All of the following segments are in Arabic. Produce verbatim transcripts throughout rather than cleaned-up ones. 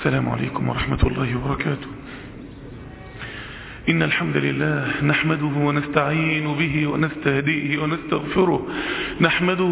السلام عليكم ورحمة الله وبركاته. إن الحمد لله نحمده ونستعين به ونستهديه ونستغفره نحمده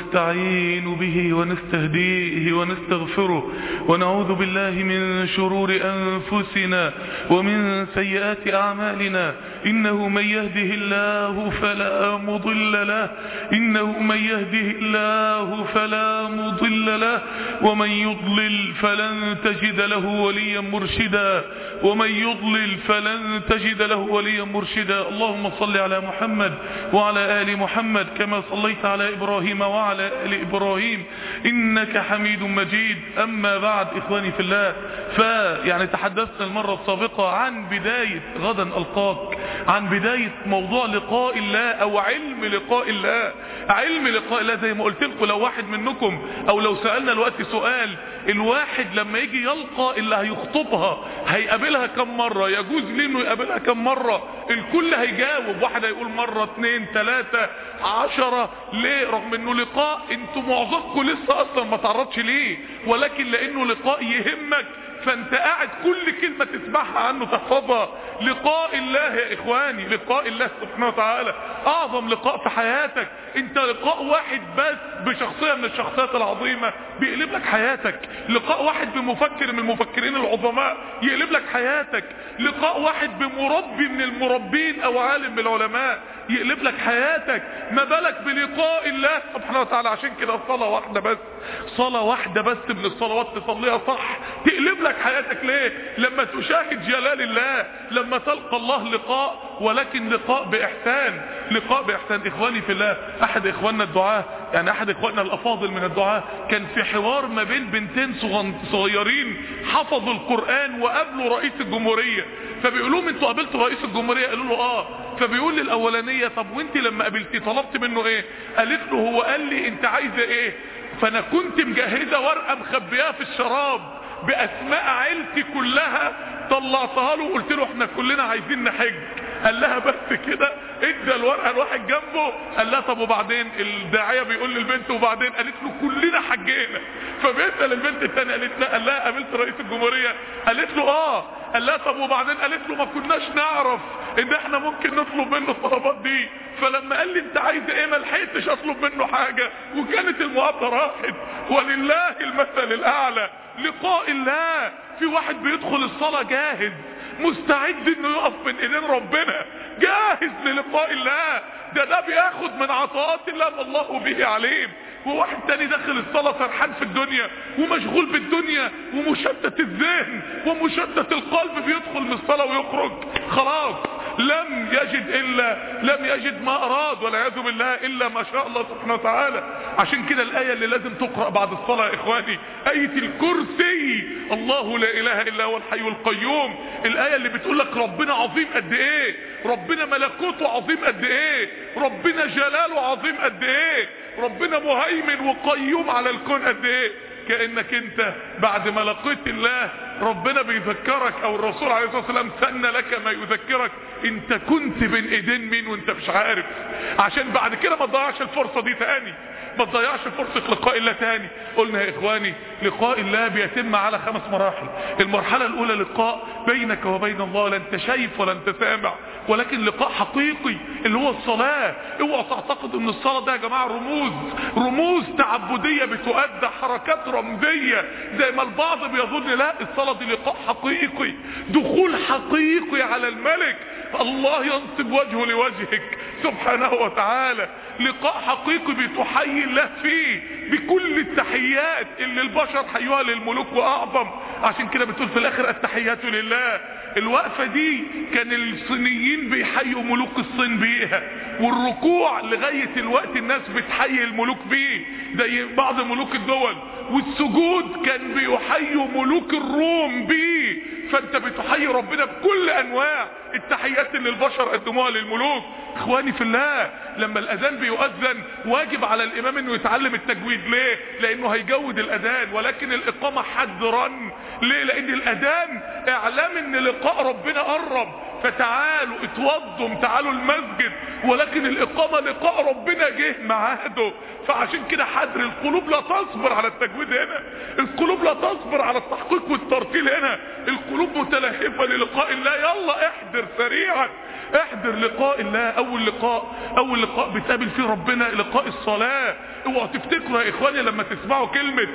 ونستعين به ونستهديه ونستغفره ونعوذ بالله من شرور أنفسنا ومن سيئات أعمالنا. إنه من يهده الله فلا مضل له إنه من يهده الله فلا مضل له ومن يضلل فلن تجد له وليا مرشدا ومن يضلل فلن تجد له وليا مرشدا. اللهم صل على محمد وعلى آل محمد كما صليت على إبراهيم وعلى آل إبراهيم إنك حميد مجيد. أما بعد إخواني في الله، فيعني تحدثنا المرة السابقة عن بداية غدا ألقاك، عن بداية موضوع لقاء الله أو علم لقاء الله. علم لقاء الله زي ما قلت لكم، لو واحد منكم أو لو سألنا الوقت سؤال، الواحد لما يجي يلقى اللي هيخطبها هيقابلها كم مرة؟ يجوز ليه انه يقابلها كم مرة؟ الكل هيجاوب، واحد هيقول مرة اتنين تلاتة عشرة. ليه؟ رغم انه لقاء انتوا معظمكم لسه اصلا ما تعرضش ليه، ولكن لانه لقاء يهمك فانت قاعد كل كلمة تسمعها عنه تحفظها. لقاء الله يا اخواني، لقاء الله سبحانه وتعالى اعظم لقاء في حياتك. انت لقاء واحد بس بشخصية من الشخصيات العظيمة بيقلب لك حياتك. لقاء واحد بمفكر من المفكرين العظماء يقلب لك حياتك. لقاء واحد بمربي من المربين او عالم من العلماء يقلب لك حياتك، ما بالك بلقاء الله سبحانه وتعالى. عشان كده صلاة واحدة بس، صلاة واحدة بس من الصلوات تصليها صح تقلب لك حياتك. ليه؟ لما تشاهد جلال الله، لما تلقى الله لقاء، ولكن لقاء بإحسان، لقاء بإحسان. إخواني في الله، أحد إخواننا الدعاة، يعني أحد إخواننا الأفاضل من الدعاة، كان في حوار ما بين بنتين صغيرين حفظوا القرآن وقابلوا رئيس الجمهورية. فبيقولوا لهم انتوا قابلتوا رئيس الجمهورية؟ قالوا له اه. فبيقول للأولانية طب وانت لما قابلتي طلبت منه ايه؟ قالت له هو قال لي انت عايزة ايه؟ فانا كنت مجهزة ورقة مخبيها في الشراب باسماء عيلتي كلها، طلعتها له وقلت له احنا كلنا عايزين نحج. قال لها بس كده؟ ادى الورقه الواحد جنبه. قال لها طب وبعدين؟ الداعيه بيقول للبنت وبعدين؟ قالت له كلنا حجينا. فبيسال البنت الثانيه قالت لا. قال لها قابلت رئيس الجمهوريه؟ قالت له اه. قال لها طب وبعدين؟ قالت له ما كناش نعرف ان احنا ممكن نطلب منه الطلبات دي، فلما قال لي انت عايز ايه ما لحقتش اطلب منه حاجه وكانت المقابله راحت. ولله المثل الاعلى. لقاء الله، في واحد بيدخل الصلاه جاهز مستعد انه يقف من ايدين ربنا، جاهز للقاء الله. ده ده بياخد من عطاءات الله ما الله به عليم. وواحد تاني داخل الصلاة سرحان في الدنيا ومشغول بالدنيا ومشتت الذهن ومشتت القلب، بيدخل من الصلاة ويخرج خلاص لم يجد الا لم يجد ما اراد والعياذ بالله الا ما شاء الله سبحانه وتعالى. عشان كده الايه اللي لازم تقرا بعد الصلاه يا اخواني ايه الكرسي، الله لا اله الا هو الحي القيوم. الايه اللي بتقول لك ربنا عظيم قد ايه، ربنا ملكوته عظيم قد ايه، ربنا جلاله عظيم قد ايه، ربنا مهيمن وقيوم على الكون قد ايه. كأنك انت بعد ما لقيت الله ربنا بيذكرك، او الرسول عليه الصلاة والسلام سن لك ما يذكرك انت كنت بين ايدين مين وانت مش عارف، عشان بعد كده ما تضيعش الفرصة دي تاني، ما تضيعش فرصة لقاء الله تاني. قلنا يا اخواني لقاء الله بيتم على خمس مراحل. المرحلة الاولى لقاء بينك وبين الله، لا انت شايف ولا انت سامع، ولكن لقاء حقيقي اللي هو الصلاة. اوعى تعتقد ان الصلاة ده يا جماعة رموز رموز تعبدية بتؤدى، حركات رمزية زي ما البعض بيظن. لا، الصلاة دي لقاء حقيقي، دخول حقيقي على الملك، الله ينصب وجهه لوجهك سبحانه وتعالى. لقاء حقيقي بتحيي الله فيه بكل التحيات اللي البشر حيوها للملوك واعظم. عشان كده بتقول في الاخر التحيات لله. الوقفة دي كان الصينيين بيحيوا ملوك الصين بيها، والركوع لغاية الوقت الناس بتحيي الملوك بيه زي بعض ملوك الدول، والسجود كان بيحيوا ملوك الروم بيه. فانت بتحيي ربنا بكل انواع التحيات اللي البشر قدموها للملوك. اخواني في الله، لما الاذان بيؤذن واجب على الامام انه يتعلم التجويد. ليه؟ لانه هيجود الاذان، ولكن الاقامة حد رن. ليه؟ لان الاذان اعلام ان لقاء ربنا قرب. فتعالوا اتوضوا تعالوا المسجد، ولكن الاقامة لقاء ربنا جه ميعاده. فعشان كده حذر، القلوب لا تصبر على التجويد هنا، القلوب لا تصبر على التحقيق والترتيل هنا، القلوب متلهفة للقاء الله. يلا احذر سريعا، احذر لقاء الله. اول لقاء اول لقاء بتقابل فيه ربنا لقاء الصلاة. اوعوا تفتكروا يا اخواني لما تسمعوا كلمة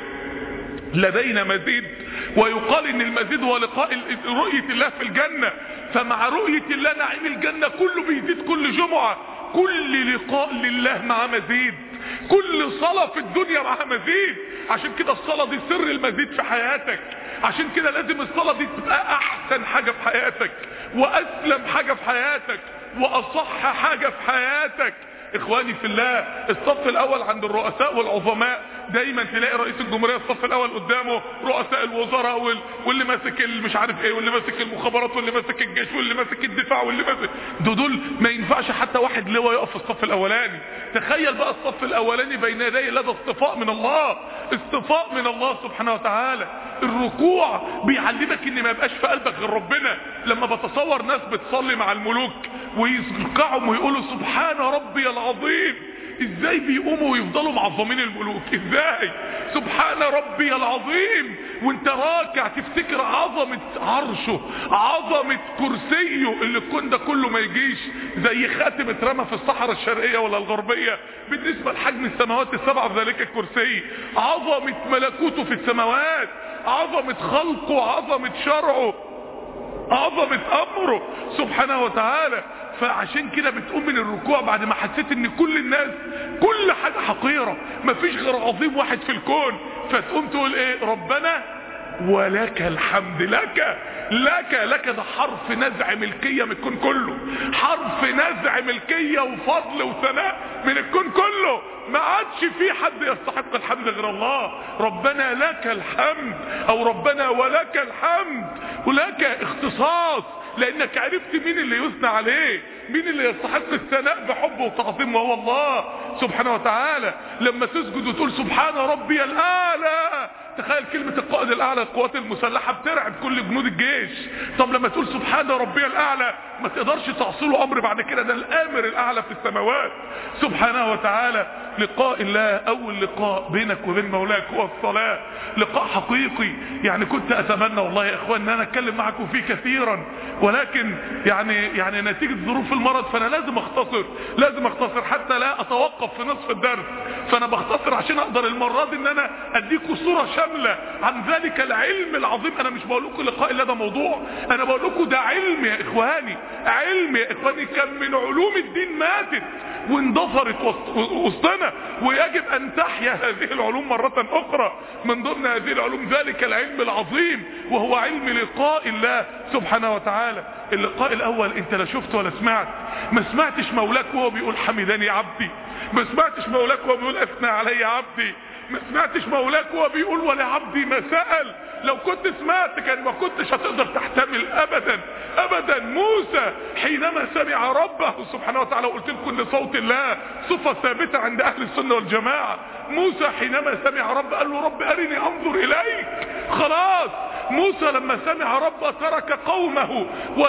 لدينا مزيد ويقال ان المزيد هو لقاء رؤية الله في الجنة، فمع رؤية الله نعيم الجنة كله بيزيد كل جمعة. كل لقاء لله مع مزيد، كل صلاة في الدنيا معها مزيد. عشان كده الصلاة دي سر المزيد في حياتك، عشان كده لازم الصلاة دي تبقى احسن حاجة في حياتك، واسلم حاجة في حياتك، واصح حاجة في حياتك. اخواني في الله، الصف الاول عند الرؤساء والعظماء دايما تلاقي رئيس الجمهورية الصف الاول قدامه رؤساء الوزراء وال... واللي ماسك مش عارف ايه، واللي ماسك المخابرات، واللي ماسك الجيش، واللي ماسك الدفاع، واللي ماسك دول, دول ما ينفعش حتى واحد لواء يقف في الصف الاولاني. تخيل بقى الصف الاولاني بين يدي لدى اصطفاء من الله، اصطفاء من الله سبحانه وتعالى. الركوع بيعلمك ان ما يبقاش في قلبك غير ربنا. لما بتصور ناس بتصلي مع الملوك ويركعوا ويقولوا سبحان ربي العظيم، ازاي بيقوموا ويفضلوا معظمين الملوك؟ ازاي سبحان ربي العظيم وانت راكع تفتكر عظمة عرشه، عظمة كرسيه اللي الكون ده كله ما يجيش زي خاتم اترمى في الصحراء الشرقية ولا الغربية بالنسبة لحجم السماوات السبعة في ذلك الكرسي، عظمة ملكوته في السماوات، عظمة خلقه، عظمة شرعه، عظمة امره سبحانه وتعالى. فعشان كده بتقوم من الركوع بعد ما حسيت ان كل الناس كل حاجة حقيرة، مفيش غير عظيم واحد في الكون، فتقوم تقول ايه؟ ربنا ولك الحمد. لك لك لك ده حرف نزع ملكية من الكون كله، حرف نزع ملكية وفضل وثناء من الكون كله. ما عادش في حد يستحق الحمد غير الله. ربنا لك الحمد او ربنا ولك الحمد، ولك اختصاص لانك عرفت مين اللي يثنى عليه، مين اللي يستحق الثناء بحبه وتعظيمه، وهو الله سبحانه وتعالى. لما تسجد وتقول سبحان ربي الاعلى، تخيل كلمة القائد الاعلى للقوات المسلحة بترعب كل جنود الجيش. طب لما تقول سبحان ربي الاعلى ما تقدرش تعصله امر بعد كده، ده الامر الاعلى في السماوات سبحانه وتعالى. لقاء الله اول لقاء بينك وبين مولاك هو الصلاة، لقاء حقيقي. يعني كنت اتمنى والله يا اخوان ان انا اتكلم معكم فيه كثيرا، ولكن يعني يعني نتيجة ظروف المرض فانا لازم اختصر لازم اختصر حتى لا اتوقف في نصف الدرس. فانا بختصر عشان اقدر المرة دي ان انا اديكم صورة شاملة عن ذلك العلم العظيم. انا مش بقول لكم لقاء الله ده موضوع، انا بقول لكم ده علم يا اخواني، علم يا اخواني. كم من علوم الدين ماتت واندثرت وسطنا، ويجب ان تحيا هذه العلوم مرة اخرى. من ضمن هذه العلوم ذلك العلم العظيم وهو علم لقاء الله سبحانه وتعالى. اللقاء الاول انت لا شفت ولا سمعت، ما سمعتش مولاك وهو بيقول حمدني عبدي، ما سمعتش مولاك وهو بيقول اثنى علي عبدي، ما سمعتش مولاك وهو بيقول ولا عبدي ما سأل. لو كنت سمعت كان ما كنتش هتقدر تحتمل ابدا ابدا. موسى حينما سمع ربه سبحانه وتعالى، قلت لكم ان صوت الله صفة ثابتة عند اهل السنة والجماعة. موسى حينما سمع رب قال له رب ارني انظر اليك. خلاص موسى لما سمع ربه ترك قومه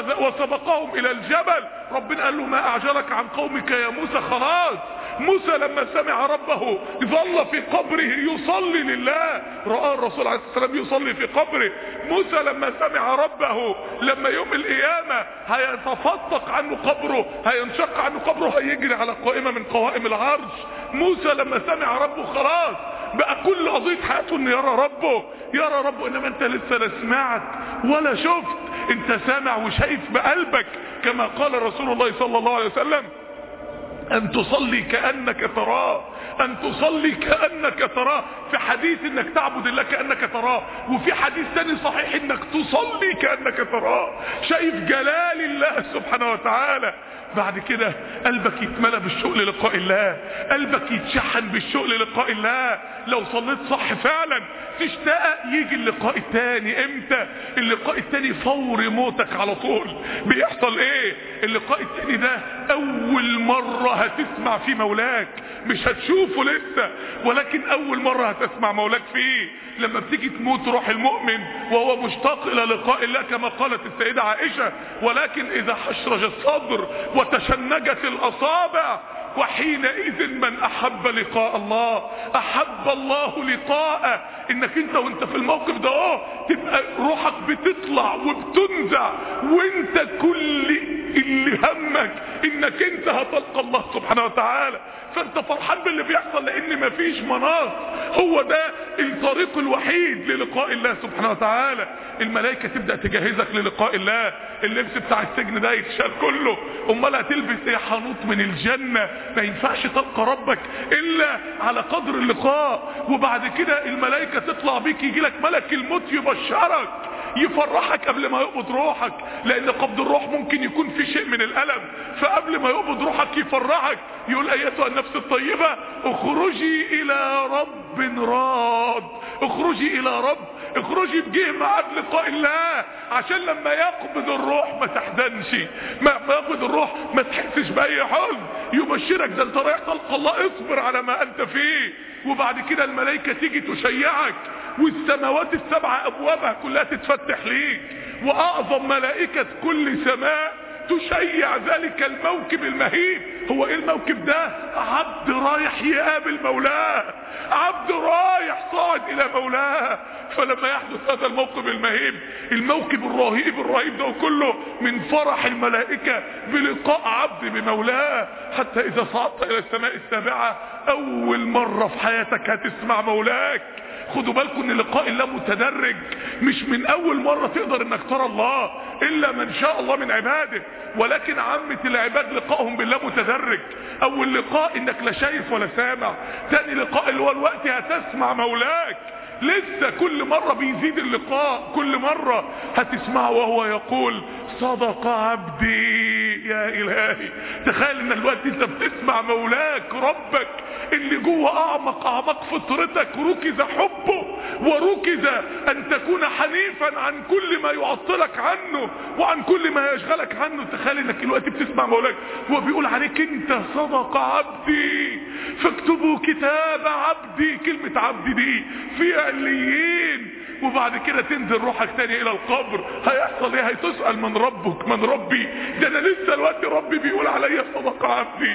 وسبقهم الى الجبل. ربنا قال له ما اعجلك عن قومك يا موسى. خلاص موسى لما سمع ربه ظل في قبره يصلي لله، رأى الرسول عليه الصلاة والسلام يصلي في قبره. موسى لما سمع ربه لما يوم القيامة هيتفتق عنه قبره، هينشق عنه قبره، هيجري على قائمة من قوائم العرش. موسى لما سمع ربه خلاص بقى كل قضية حياته ان يرى ربه يرى ربه. انما انت لسه لا سمعت ولا شفت، انت سامع وشايف بقلبك، كما قال رسول الله صلى الله عليه وسلم ان تصلي كأنك تراه، ان تصلي كأنك تراه. في حديث انك تعبد الله كأنك تراه، وفي حديث ثاني صحيح انك تصلي كأنك تراه. شايف جلال الله سبحانه وتعالى. بعد كده قلبك يتملى بالشوق للقاء الله، قلبك يتشحن بالشوق للقاء الله. لو صليت صح فعلا تشتاق يجي اللقاء التاني. امتى اللقاء التاني؟ فور موتك على طول. بيحصل ايه اللقاء التاني ده؟ اول مرة هتسمع فيه مولاك، مش هتشوفه لسه، ولكن اول مرة هتسمع مولاك فيه. لما بتيجي تموت روح المؤمن وهو مشتاق الى لقاء الله كما قالت السيدة عائشة، ولكن اذا حشرج الصدر وتشنجت الاصابع وحينئذ من احب لقاء الله احب الله لقاءه. انك انت وانت في الموقف ده اه تبقى روحك بتطلع وبتنزع، وانت كل اللي همك انك انت هتلقى الله سبحانه وتعالى، فانت فرحان باللي بيحصل لان مفيش مناص. هو ده الطريق الوحيد للقاء الله سبحانه وتعالى. الملائكة تبدأ تجهزك للقاء الله. اللبس بتاع السجن ده يتشال كله، امال هتلبس ايه؟ حنوط من الجنة. ما ينفعش تلقى ربك الا على قدر اللقاء. وبعد كده الملائكة تطلع بيك، يجي لك ملك الموت يبشرك يفرحك قبل ما يقبض روحك، لان قبض الروح ممكن يكون في شيء من الالم، فقبل ما يقبض روحك يفرحك، يقول ايتها النفس الطيبة اخرجي الى رب راض. اخرجي الى رب، اخرجي بجه ميعاد لقاء الله، عشان لما يقبض الروح ما تحزنش، ما يقبض الروح ما تحسش باي حزن، يبشرك ده انت رايح تلقى الله، اصبر على ما انت فيه. وبعد كده الملائكة تيجي تشيعك، والسماوات السبعة ابوابها كلها تتفتح ليك، واعظم ملائكة كل سماء تشيع ذلك الموكب المهيب. هو ايه الموكب ده؟ عبد رايح يقابل مولاه، عبد رايح صاعد الى مولاه. فلما يحدث هذا الموكب المهيب، الموكب الرهيب الرهيب ده كله من فرح الملائكة بلقاء عبد بمولاه، حتى اذا صعدت الى السماء السابعة اول مرة في حياتك هتسمع مولاك. خدوا بالكم ان لقاء الله متدرج، مش من اول مرة تقدر انك ترى الله الا من شاء الله من عباده، ولكن عامة العباد لقائهم بالله متدرج. اول لقاء انك لا شايف ولا سامع، تاني لقاء اللي هو الوقت هتسمع مولاك، لسه كل مرة بيزيد اللقاء، كل مرة هتسمعه وهو يقول صدق عبدي. يا الهي تخيل ان الوقت انت بتسمع مولاك ربك اللي جوه اعمق اعمق فطرتك ركز حبه، وركز ان تكون حنيفا عن كل ما يعطلك عنه وعن كل ما يشغلك عنه. تخيل انك الوقت بتسمع مولاك وبيقول عليك انت صدق عبدي فاكتبوا كتاب عبدي. كلمة عبدي دي في عليين، وبعد كده تنزل روحك تاني الى القبر. هيحصل ايه؟ هتسأل من ربك؟ من ربي؟ ده انا لسه الوقت ربي بيقول عليا صدق عبدي.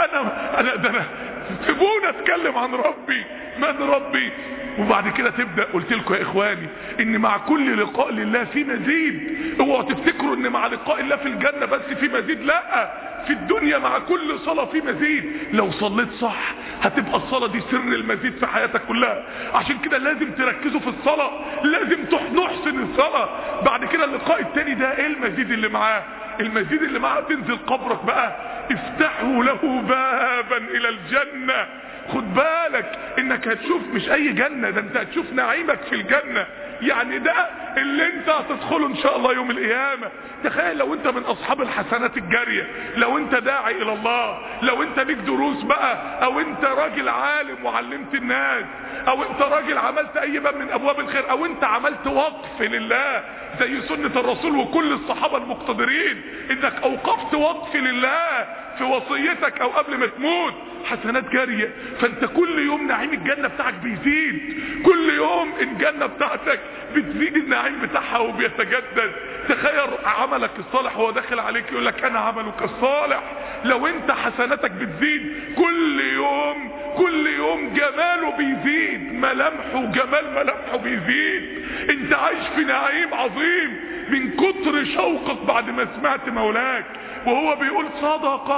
انا انا ده انا سيبوني اتكلم عن ربي، من ربي. وبعد كده تبدأ. قلت لكم يا اخواني ان مع كل لقاء لله في مزيد. اوعوا تفتكروا ان مع لقاء الله في الجنة بس في مزيد، لا، في الدنيا مع كل صلاة في مزيد. لو صليت صح هتبقى الصلاة دي سر المزيد في حياتك كلها. عشان كده لازم تركزوا في الصلاة، لازم نحسن الصلاة. بعد كده اللقاء التاني ده ايه المزيد اللي معاه؟ المزيد اللي معاه تنزل قبرك بقى، افتحوا له بابا الى الجنة. خد بالك انك هتشوف مش اي جنة، ده انت هتشوف نعيمك في الجنة. يعني ده اللي انت هتدخله ان شاء الله يوم القيامة. تخيل لو انت من اصحاب الحسنات الجارية، لو انت داعي الى الله، لو انت ليك دروس بقى، او انت راجل عالم وعلمت الناس، او انت راجل عملت اي باب من ابواب الخير، او انت عملت وقف لله زي سنة الرسول وكل الصحابة المقتدرين، انك اوقفت وقف لله في وصيتك او قبل ما تموت، حسنات جارية. فانت كل يوم نعيم الجنة بتاعك بيزيد، كل يوم الجنة بتاعتك بتزيد النعيم بتاعها وبيتجدد. تخيل عملك الصالح وهو داخل عليك يقول لك انا عملك الصالح. لو انت حسناتك بتزيد كل يوم، كل يوم جماله بيزيد، ملامحه جمال ملامحه بيزيد. انت عايش في نعيم عظيم من كتر شوقك بعد ما سمعت مولاك وهو بيقول صدق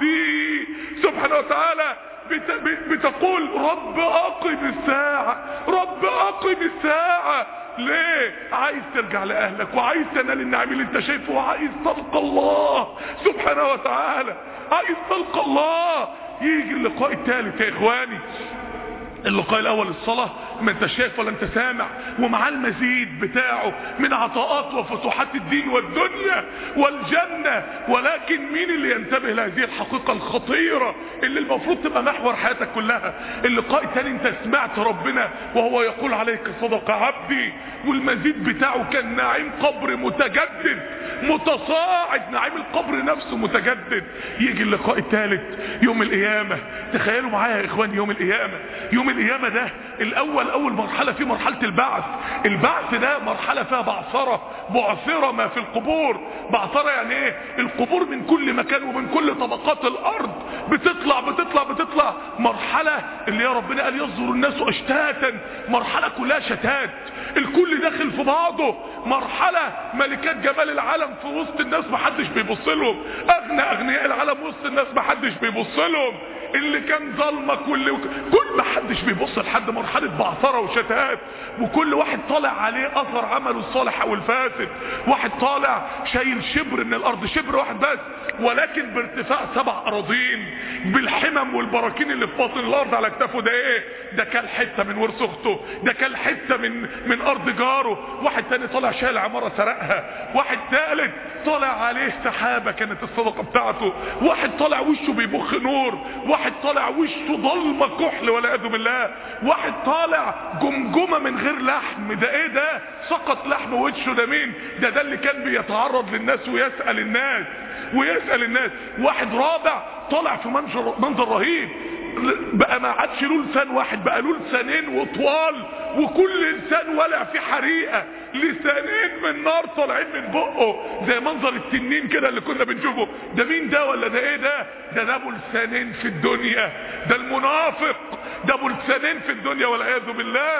عبدي سبحانه وتعالى. بتقول رب اقم الساعة، رب اقم الساعة. ليه؟ عايز ترجع لأهلك وعايز تنال النعيم اللي انت شايفه، وعايز تلقى الله سبحانه وتعالى، عايز تلقى الله. يجي اللقاء الثالث يا اخواني، اللقاء الاول الصلاة، ما انت شايف ولا انت سامع، ومع المزيد بتاعه من عطاءات وفتوحات الدين والدنيا والجنة. ولكن مين اللي ينتبه لهذه الحقيقة الخطيرة اللي المفروض تبقى محور حياتك كلها؟ اللقاء الثاني انت سمعت ربنا وهو يقول عليك صدق عبدي، والمزيد بتاعه كان نعيم قبر متجدد متصاعد، نعيم القبر نفسه متجدد. يجي اللقاء الثالث يوم القيامة. تخيلوا معايا يا اخوان يوم القيامة. يوم القيامة ده الاول اول مرحلة فيه مرحلة البعث. البعث ده مرحلة فيها بعثرة، بعثرة ما في القبور. بعثرة يعني ايه؟ القبور من كل مكان ومن كل طبقات الارض بتطلع بتطلع بتطلع. مرحلة اللي يا ربنا قال يصدر الناس اشتاتا، مرحلة كلها شتات، الكل داخل في بعضه. مرحلة ملكات جمال العالم في وسط الناس محدش بيبص لهم، اغنى اغنياء العالم وسط الناس محدش بيبص لهم، اللي كان ظلمك واللي كل محدش بيبص لحد. مرحلة بعثرة وشتات، وكل واحد طالع عليه اثر عمله الصالح او الفاسد. واحد طالع شايل شبر من الارض، شبر واحد بس، ولكن بارتفاع سبع اراضين بالحمم والبراكين اللي في باطن الارض على كتافه. ده ايه؟ ده كان حته من ورث اخته، ده كان حته من من ارض جاره. واحد تاني طالع شايل عماره سرقها. واحد ثالث طالع عليه سحابه كانت الصدقه بتاعته. واحد طالع وشه بيبخ نور. واحد طالع وشه ضلمه كحل والعياذ بالله. واحد طالع جمجمه من غير لحم. ده ايه ده؟ سقط لحم وشه. ده مين ده؟ ده اللي كان بيتعرض للناس ويسال الناس ويسال الناس. واحد رابع طالع في منظر منظر رهيب، بقى ما عادش له لسان واحد، بقى له لسانين وطوال، وكل لسان ولع في حريقه، لسانين من نار طالعين من بقه زي منظر التنين كده اللي كنا بنشوفه. ده مين ده ولا ده ايه ده؟ ده ده ابو لسانين في الدنيا، ده المنافق، ده ابو لسانين في الدنيا والعياذ بالله.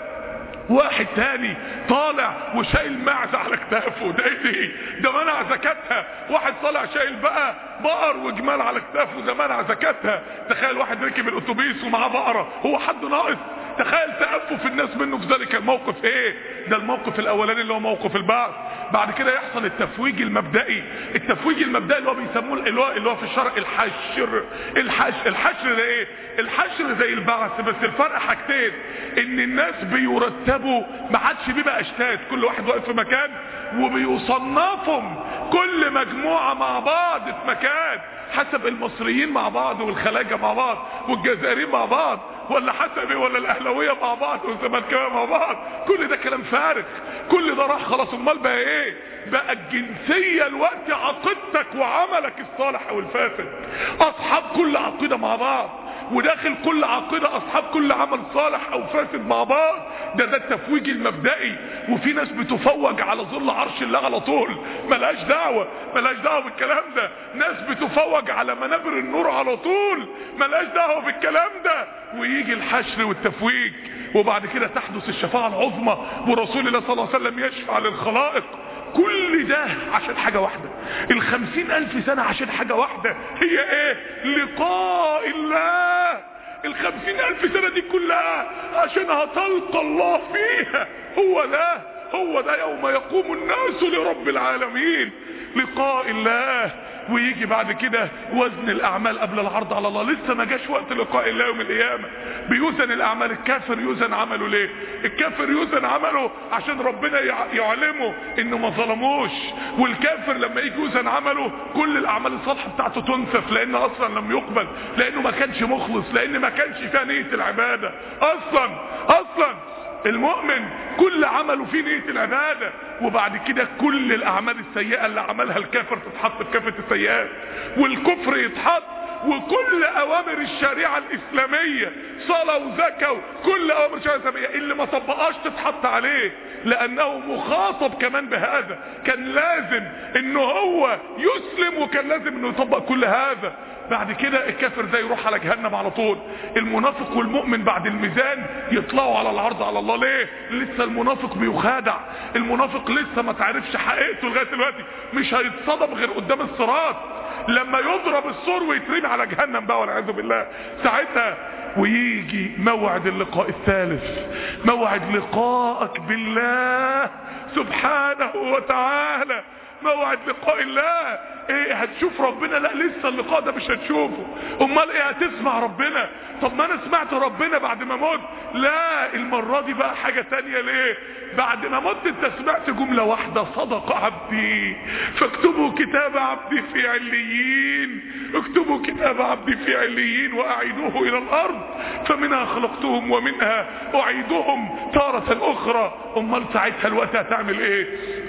واحد تاني طالع وشايل معزة على كتافه. ده ايه دي؟ ده منع زكاتها. واحد طالع شايل بقى بقر وجمال على كتافه، ده منع زكاتها. تخيل واحد ركب الاتوبيس ومعاه بقرة، هو حد ناقص؟ تخيل تأفف الناس منه في ذلك الموقف. ايه ده؟ الموقف الاولاني اللي هو موقف البعث. بعد كده يحصل التفويج المبدئي. التفويج المبدئي اللي هو بيسموه اللي هو اللي هو في الشرع الحشر. الحشر الحشر ده ايه؟ الحشر زي البعث، بس الفرق حاجتين، ان الناس بيرتبوا، ما عادش بيبقى اشتات، كل واحد واقف في مكان، وبيصنفهم كل مجموعة مع بعض في مكان حسب المصريين مع بعض والخلاجة مع بعض والجزائريين مع بعض، ولا حسب ايه، ولا الاهلاويه مع بعض والزملكاويه مع بعض. كل ده كلام فارغ، كل ده راح خلاص. امال بقى ايه؟ بقى الجنسيه الوقت عقيدتك وعملك الصالح او الفاسد، اصحاب كل عقيده مع بعض، وداخل كل عقيده اصحاب كل عمل صالح او فاسد مع بعض. ده ده التفويج المبدئي. وفي ناس بتفوج على ظل عرش الله على طول، ملهاش دعوه ملهاش دعوه بالكلام ده. ناس بتفوج على منابر النور على طول، ملهاش دعوه بالكلام ده. ويجي الحشر والتفويج، وبعد كده تحدث الشفاعه العظمى، ورسول الله صلى الله عليه وسلم يشفع للخلائق. كل ده عشان حاجة واحدة، الخمسين الف سنة عشان حاجة واحدة، هي ايه؟ لقاء الله. الخمسين الف سنة دي كلها عشان هتلقى الله فيها. هو ده هو ده يوم يقوم الناس لرب العالمين، لقاء الله. ويجي بعد كده وزن الاعمال قبل العرض على الله. لسه ما جاش وقت لقاء الله يوم القيامه. بيوزن الاعمال. الكافر يوزن عمله ليه؟ الكافر يوزن عمله عشان ربنا يعلمه انه ما ظلموش. والكافر لما يجي يوزن عمله كل الاعمال الصالحه بتاعته تنسف، لان اصلا لم يقبل، لانه ما كانش مخلص، لان ما كانش فيها نيه العباده اصلا اصلا. المؤمن كل عمله فيه نية العبادة. وبعد كده كل الاعمال السيئة اللي عملها الكافر تتحط في كافة السيئات، والكفر يتحط، وكل اوامر الشريعة الاسلامية، صلاة وزكاة، كل اوامر الشريعة الاسلامية اللي ما طبقهاش تتحط عليه، لانه مخاطب كمان بهذا. كان لازم انه هو يسلم، وكان لازم انه يطبق كل هذا. بعد كده الكافر ده يروح على جهنم على طول. المنافق والمؤمن بعد الميزان يطلعوا على العرض على الله. ليه؟ لسه المنافق بيخادع، المنافق لسه ما تعرفش حقيقته لغايه دلوقتي، مش هيتصدم غير قدام الصراط لما يضرب السور ويترمي على جهنم بقى والعياذ بالله. ساعتها ويجي موعد اللقاء الثالث، موعد لقائك بالله سبحانه وتعالى. موعد لقاء الله. ايه هتشوف ربنا؟ لا لسه اللقاء ده مش هتشوفه. امال ايه؟ هتسمع ربنا. طب ما انا سمعت ربنا بعد ما مت. لا المرة دي بقى حاجة تانية. ليه؟ بعد ما مت انت سمعت جملة واحدة: صدق عبدي فاكتبوا كتاب عبدي في عليين. اكتبوا كتاب عبدي في عليين واعيدوه الى الارض فمنها خلقتهم ومنها اعيدهم تارة اخرى. امال ساعتها الوقت هتعمل ايه؟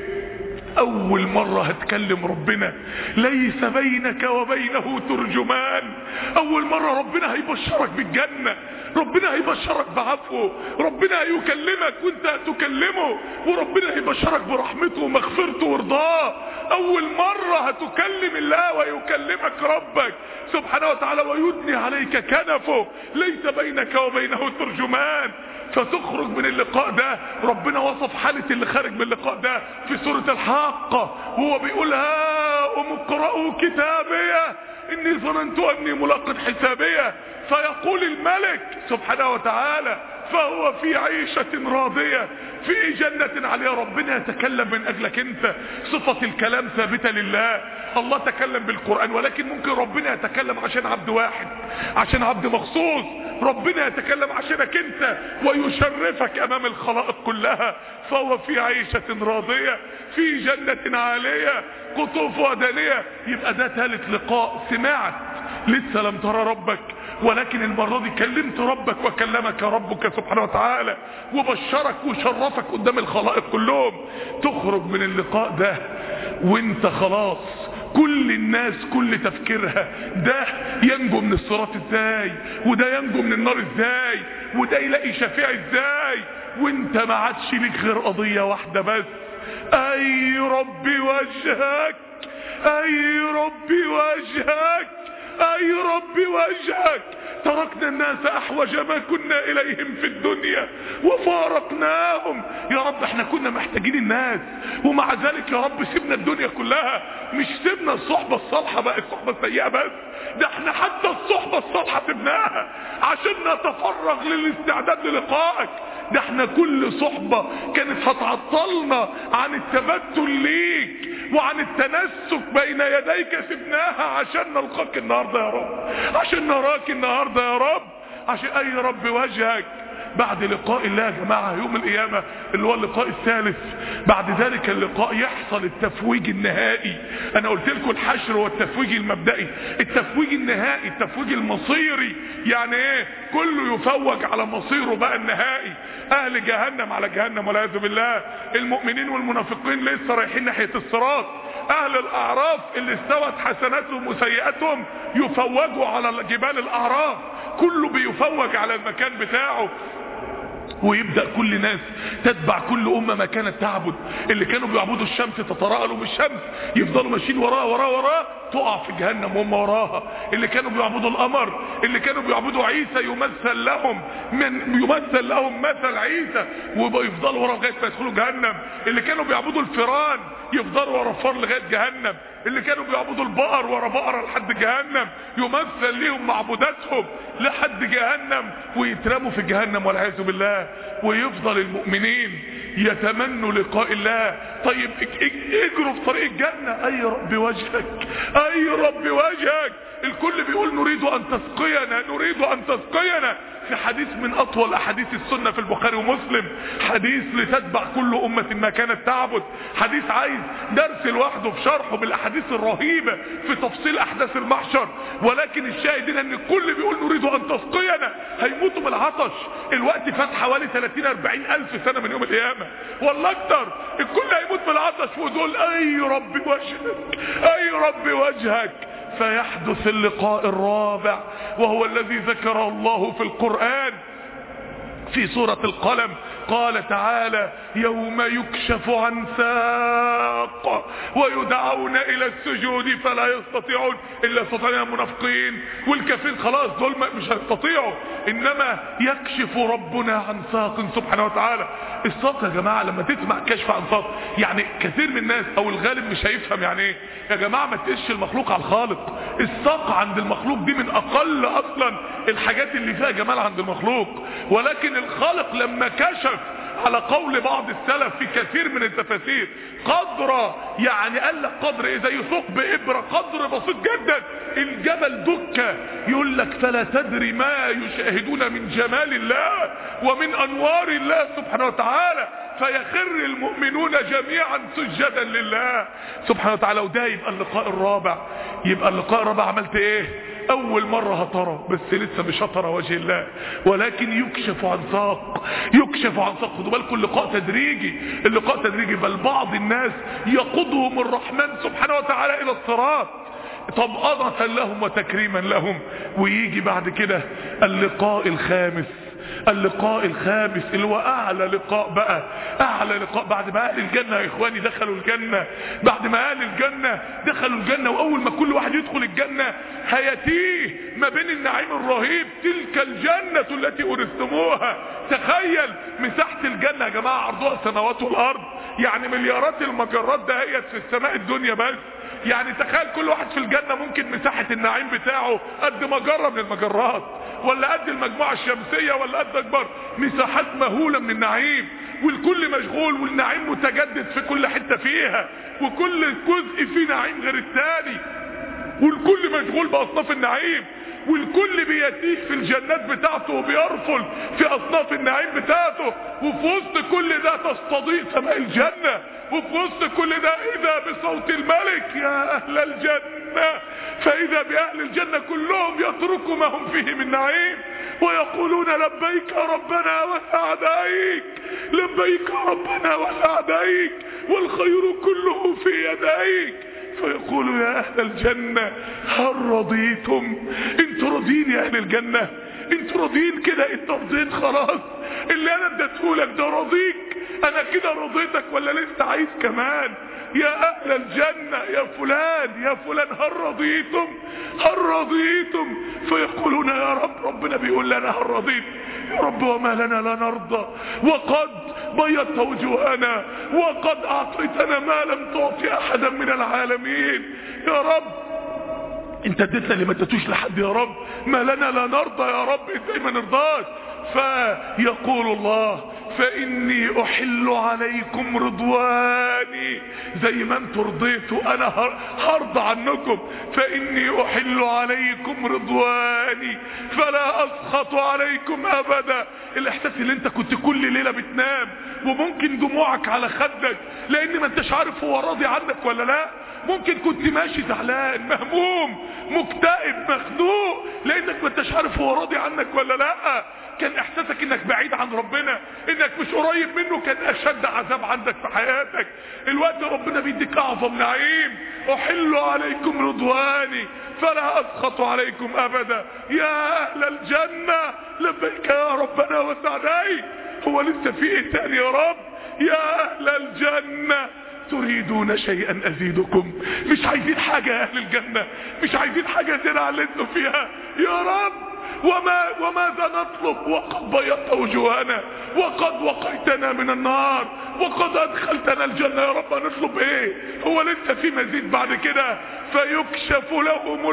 اول مرة هتكلم ربنا ليس بينك وبينه ترجمان. اول مرة ربنا هيبشرك بالجنة، ربنا هيبشرك بعفوه، ربنا هيكلمك وانت هتكلمه، وربنا هيبشرك برحمته ومغفرته ورضاه. اول مرة هتكلم الله ويكلمك ربك سبحانه وتعالى ويدني عليك كنفه ليس بينك وبينه ترجمان. فتخرج من اللقاء ده. ربنا وصف حالة اللي خارج من اللقاء ده في سورة الحاقة وهو بيقول: هاؤم اقرءوا كتابيه اني ظننت اني ملاق حسابيه. فيقول الملك سبحانه وتعالى: فهو في عيشة راضية في جنة عالية. ربنا يتكلم من اجلك انت. صفة الكلام ثابتة لله. الله تكلم بالقرآن، ولكن ممكن ربنا يتكلم عشان عبد واحد، عشان عبد مخصوص. ربنا يتكلم عشانك انت ويشرفك امام الخلائق كلها. فهو في عيشة راضية في جنة عالية قطوفها دانية. يبقى ده ثالث لقاء. سمعت لسه لم ترى ربك، ولكن المرة دي كلمت ربك وكلمك ربك سبحانه وتعالى وبشرك وشرفك قدام الخلائق كلهم. تخرج من اللقاء ده وانت خلاص كل الناس كل تفكيرها ده ينجو من الصراط ازاي، وده ينجو من النار ازاي، وده يلاقي شفيع ازاي، وانت ما عادش ليك غير قضية واحدة بس: اي ربي وجهك، اي ربي وجهك، اي ربي وجهك. تركنا الناس احوج ما كنا اليهم في الدنيا وفارقناهم. يا رب احنا كنا محتاجين الناس، ومع ذلك يا رب سيبنا الدنيا كلها. مش سيبنا الصحبة الصالحة بقى الصحبة السيئة بس، ده احنا حتى الصحبة الصالحة سيبناها عشان نتفرغ للاستعداد للقائك. ده احنا كل صحبة كانت هتعطلنا عن التبتل ليك وعن التنسك بين يديك سيبناها عشان نلقاك النهاردة يا رب، عشان نراك النهاردة يا رب، عشان اي رب وجهك. بعد لقاء الله يا جماعة يوم القيامة اللي هو اللقاء الثالث، بعد ذلك اللقاء يحصل التفويج النهائي. انا قلت لكم الحشر والتفويج المبدئي، التفويج النهائي التفويج المصيري. يعني ايه؟ كله يفوج على مصيره بقى النهائي. اهل جهنم على جهنم والعياذ بالله، المؤمنين والمنافقين لسه رايحين ناحية الصراط، اهل الاعراف اللي استوت حسناتهم وسيئاتهم يفوجوا على جبال الاعراف، كله بيفوج على المكان بتاعه. ويبدأ كل ناس تتبع كل أمة ما كانت تعبد. اللي كانوا بيعبدوا الشمس تتراءلوا بالشمس يفضلوا ماشيين وراها وراها وراها تقع في جهنم وهم وراها. اللي كانوا بيعبدوا القمر، اللي كانوا بيعبدوا عيسى يمثل لهم من يمثل لهم مثل عيسى ويفضلوا وراه لغايه ما يدخلوا جهنم. اللي كانوا بيعبدوا الفيران يفضلوا ورا الفار لغايه جهنم. اللي كانوا بيعبدوا البقر ورا بقره لحد جهنم يمثل لهم معبوداتهم لحد جهنم ويترموا في جهنم والعياذ بالله. ويفضل المؤمنين يتمنوا لقاء الله. طيب اجروا في طريق الجنة. اي رب وجهك، اي رب وجهك. الكل بيقول نريد ان تسقينا، نريد ان تسقينا. في حديث من اطول احاديث السنة في البخاري ومسلم، حديث لتتبع كل امة ما كانت تعبد، حديث عايز درس لوحده في شرحه بالاحاديث الرهيبة في تفصيل احداث المحشر. ولكن الشاهدين ان الكل بيقول نريد ان تسقينا. هيموتوا من العطش. الوقت فات حوالي ثلاثين اربعين الف سنة من يوم القيامة ولا اكتر. الكل هيموت من العطش ودول اي رب وجهك، اي رب وجهك. فيحدث اللقاء الرابع وهو الذي ذكره الله في القرآن في سورة القلم. قال تعالى: يوم يكشف عن ساق ويدعون الى السجود فلا يستطيعون الا يستطيعون. المنافقين والكافرين خلاص دول مش هيستطيعوا، انما يكشف ربنا عن ساق سبحانه وتعالى. الساق يا جماعة لما تسمع كشف عن ساق، يعني كثير من الناس او الغالب مش هيفهم يعني ايه. يا جماعة ما تقش المخلوق على الخالق. الساق عند المخلوق دي من اقل اصلا الحاجات اللي فيها جمال عند المخلوق، ولكن الخالق لما كشف على قول بعض السلف في كثير من التفاسير. قدر يعني قال لك قدر ايه؟ زي ثقب ابره، قدر بسيط جدا. الجبل دكه. يقول لك فلا تدري ما يشاهدون من جمال الله ومن انوار الله سبحانه وتعالى، فيخر المؤمنون جميعا سجدا لله سبحانه وتعالى. وده يبقى اللقاء الرابع. يبقى اللقاء الرابع عملت ايه؟ اول مرة هترى، بس لسه مش هترى وجه الله، ولكن يكشف عن ساق، يكشف عن ساق. خدوا بالكم اللقاء تدريجي، اللقاء تدريجي. بل بعض الناس يقودهم الرحمن سبحانه وتعالى الى الصراط طمأنة لهم وتكريما لهم. ويجي بعد كده اللقاء الخامس، اللقاء الخامس اللي هو اعلى لقاء بقى، اعلى لقاء بعد ما اهل الجنة يا اخواني دخلوا الجنة، بعد ما اهل الجنة دخلوا الجنة، واول ما كل واحد يدخل الجنة هيتيه ما بين النعيم الرهيب تلك الجنة التي اورثتموها. تخيل مساحة الجنة يا جماعة عرضها السماوات والارض، يعني مليارات المجرات دهيت في السماء الدنيا بس. يعني تخيل كل واحد في الجنة ممكن مساحة النعيم بتاعه قد مجرة من المجرات، ولا قد المجموعة الشمسية، ولا قد اكبر. مساحات مهولة من النعيم، والكل مشغول، والنعيم متجدد في كل حتة فيها، وكل جزء فيه نعيم غير الثاني، والكل مشغول بأصناف النعيم، والكل بيتيه في الجنات بتاعته وبيرفل في أصناف النعيم بتاعته. وفي وسط كل ده تستضيء سماء الجنة، وفي وسط كل ده إذا بصوت الملك يا أهل الجنة، فإذا بأهل الجنة كلهم يتركوا ما هم فيه من نعيم ويقولون لبيك ربنا وسعديك، لبيك ربنا وسعديك، والخير كله في يديك. فيقولوا يا اهل الجنة هل رضيتم؟ انتوا راضيين يا اهل الجنة؟ انتوا راضيين كده؟ انت رضيت خلاص؟ اللي انا اديتهولك ده رضيك؟ انا كده رضيتك ولا لسه عايز كمان؟ يا اهل الجنة يا فلان يا فلان هل رضيتم؟ هل رضيتم؟ فيقولون يا رب، ربنا بيقول لنا هل رضيت؟ يا رب وما لنا لا نرضى، وقد بيضت وجوهنا، وقد اعطيتنا ما لم تعطي احدا من العالمين. يا رب انت اديتنا اللي ما اديتوش لحد، يا رب ما لنا لا نرضى، يا رب ازاي ما نرضاش؟ فيقول الله فإني أحل عليكم رضواني، زي ما انتوا رضيتوا أنا هرضى عنكم. فإني أحل عليكم رضواني فلا أسخط عليكم أبدا. الإحساس اللي انت كنت كل ليلة بتنام وممكن دموعك على خدك لأن ما انتش عارف هو راضي عنك ولا لا. ممكن كنت ماشي زعلان مهموم مكتئب مخنوق لأنك ما انتش عارف هو راضي عنك ولا لا. كان احساسك انك بعيد عن ربنا، انك مش قريب منه، كان اشد عذاب عندك في حياتك. الوقت ربنا بيديك اعظم نعيم. احل عليكم رضواني فلا اسخط عليكم ابدا. يا اهل الجنة لبيك يا ربنا وسعديك. هو لسه في ايه تاني يا رب؟ يا اهل الجنة تريدون شيئا ازيدكم. مش عايزين حاجة يا اهل الجنة، مش عايزين حاجة زيادة على اللي انتوا فيها. يا رب وما وماذا نطلب وقد بيضت وجوهنا وقد وقيتنا من النار وقد ادخلتنا الجنة. يا رب نطلب ايه؟ هو لسه في مزيد بعد كده. فيكشف لهم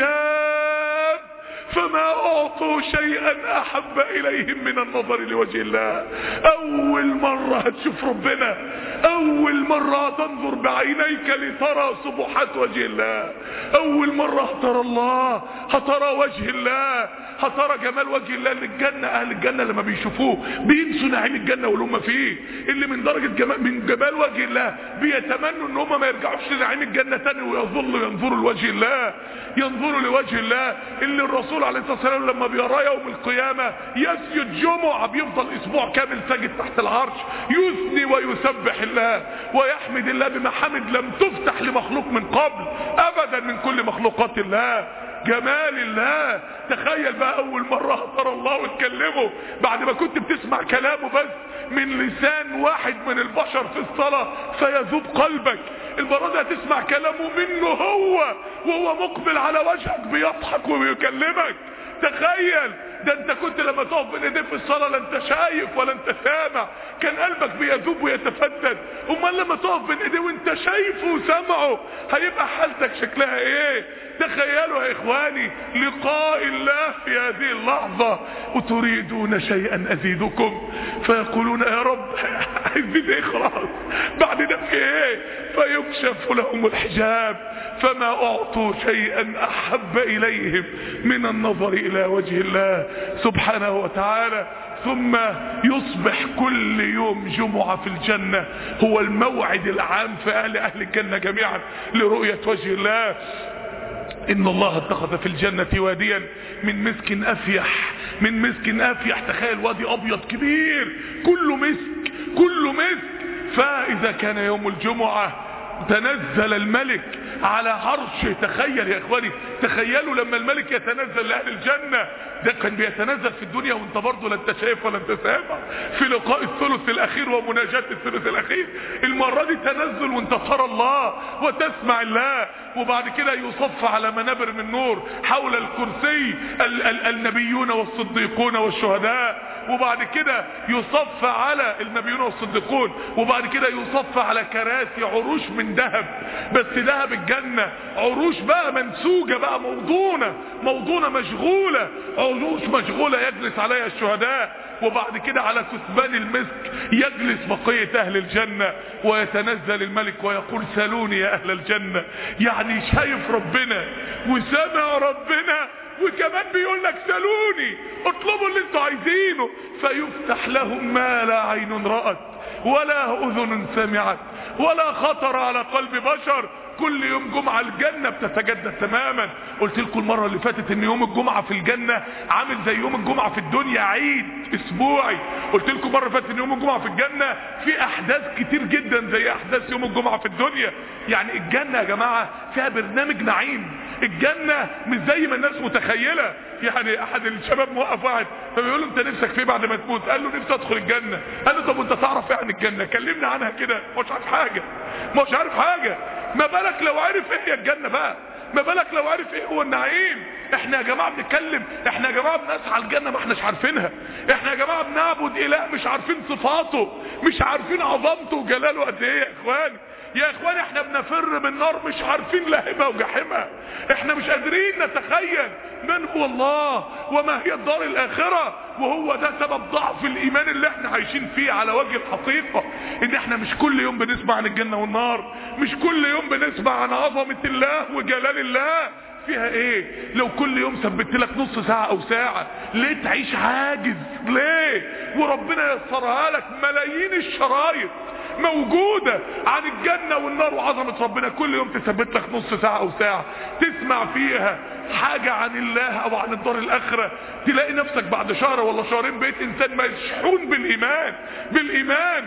الحجاب فما اعطوا شيئا احب اليهم من النظر لوجه الله. اول مرة هتشوف ربنا، اول مرة تنظر بعينيك لترى سبحات وجه الله، اول مرة هترى الله، هترى وجه الله، هترى جمال وجه الله. اللي الجنة اهل الجنة لما بيشوفوه بينسوا نعيم الجنة واللي هم فيه. اللي من درجة جمال من جمال وجه الله بيتمنوا ان هم ما يرجعوش لنعيم الجنة تاني ويظلوا ينظروا لوجه الله، ينظروا لوجه الله. اللي الرسول عليه الصلاة والسلام لما بيرى يوم القيامة يسجد جمعة بيفضل اسبوع كامل ساجد تحت العرش يثني ويسبح الله ويحمد الله بمحامد لم تفتح لمخلوق من قبل ابدا من كل مخلوقات الله. جمال الله. تخيل بقى اول مرة هترى الله وتكلمه بعد ما كنت بتسمع كلامه بس من لسان واحد من البشر في الصلاة فيذوب قلبك. المرة دي هتسمع كلامه منه هو وهو مقبل على وجهك بيضحك وبيكلمك. تخيل ده انت كنت لما تقف بين ايديه في الصلاه لا انت شايف ولا انت سامع، كان قلبك بيذوب ويتفتت. امال لما تقف بين ايديه وانت شايفه وسامعه هيبقى حالتك شكلها ايه؟ تخيلوا يا اخواني لقاء الله في هذه اللحظه. وتريدون شيئا ازيدكم فيقولون يا رب عايزين ايه؟ خلاص بعد ده في ايه؟ فيكشف لهم الحجاب فما اعطوا شيئا احب اليهم من النظر الى وجه الله سبحانه وتعالى. ثم يصبح كل يوم جمعة في الجنة هو الموعد العام في اهل اهل الجنة جميعا لرؤية وجه الله. ان الله اتخذ في الجنة واديا من مسك افيح، من مسك افيح. تخيل وادي ابيض كبير كله مسك كله مسك. فاذا كان يوم الجمعة تنزل الملك على عرشه. تخيل يا اخواني، تخيلوا لما الملك يتنزل لاهل الجنة. ده كان بيتنزل في الدنيا وانت برضه لا انت شايف ولا انت سامع، في لقاء الثلث الاخير ومناجاة الثلث الاخير. المرة دي تنزل وانت ترى الله وتسمع الله. وبعد كده يصف على منابر من نور حول الكرسي ال ال النبيون والصديقون والشهداء. وبعد كده يصف على النبيون والصديقون. وبعد كده يصف على كراسي عروش من ذهب، بس ذهب الجنة، عروش بقى منسوجة بقى موضونة موضونة مشغولة، عروش مشغولة يجلس عليها الشهداء. وبعد كده على كثبان المسك يجلس بقية اهل الجنة. ويتنزل الملك ويقول سلوني يا اهل الجنة. يعني شايف ربنا وسمع ربنا وكمان بيقول لك سلوني، اطلبوا اللي انتوا عايزينه. فيفتح لهم ما لا عين رأت ولا اذن سمعت ولا خطر على قلب بشر. كل يوم جمعة الجنة بتتجدد تماما. قلت لكم المرة اللي فاتت ان يوم الجمعة في الجنة عامل زي يوم الجمعة في الدنيا، عيد اسبوعي. قلت لكم مرة فاتت ان يوم الجمعة في الجنة في احداث كتير جدا زي احداث يوم الجمعة في الدنيا. يعني الجنة يا جماعة فيها برنامج نعيم. الجنة مش زي ما الناس متخيلة. يعني احد الشباب موقف واحد فبيقول له انت نفسك في بعد ما تموت؟ قال له نفسي ادخل الجنة. قال له طب وانت تعرف ايه عن الجنة؟ كلمنا عنها كده. مش عارف حاجة، مش عارف حاجة. ما بالك لو عرف ايه هي الجنة بقى؟ ما بالك لو عرف ايه هو النعيم؟ احنا يا جماعة بنتكلم، احنا يا جماعة بنسعى الجنة ما احناش عارفينها. احنا يا جماعة بنعبد اله مش عارفين صفاته، مش عارفين عظمته وجلاله قد ايه. يا اخواني يا اخواني احنا بنفر من نار مش عارفين لهبها وجحيمها. احنا مش قادرين نتخيل من هو الله وما هي الدار الاخرة. وهو ده سبب ضعف الايمان اللي احنا عايشين فيه على وجه الحقيقة. ان احنا مش كل يوم بنسمع عن الجنة والنار، مش كل يوم بنسمع عن عظمة الله وجلال الله. فيها ايه لو كل يوم ثبت لك نص ساعة او ساعة؟ ليه تعيش عاجز؟ ليه؟ وربنا يسرها لك ملايين الشرايط موجودة عن الجنة والنار وعظمة ربنا. كل يوم تثبت لك نص ساعة او ساعة تسمع فيها حاجة عن الله او عن الدار الاخرة. تلاقي نفسك بعد شهر ولا شهرين بقيت انسان مشحون بالايمان بالايمان.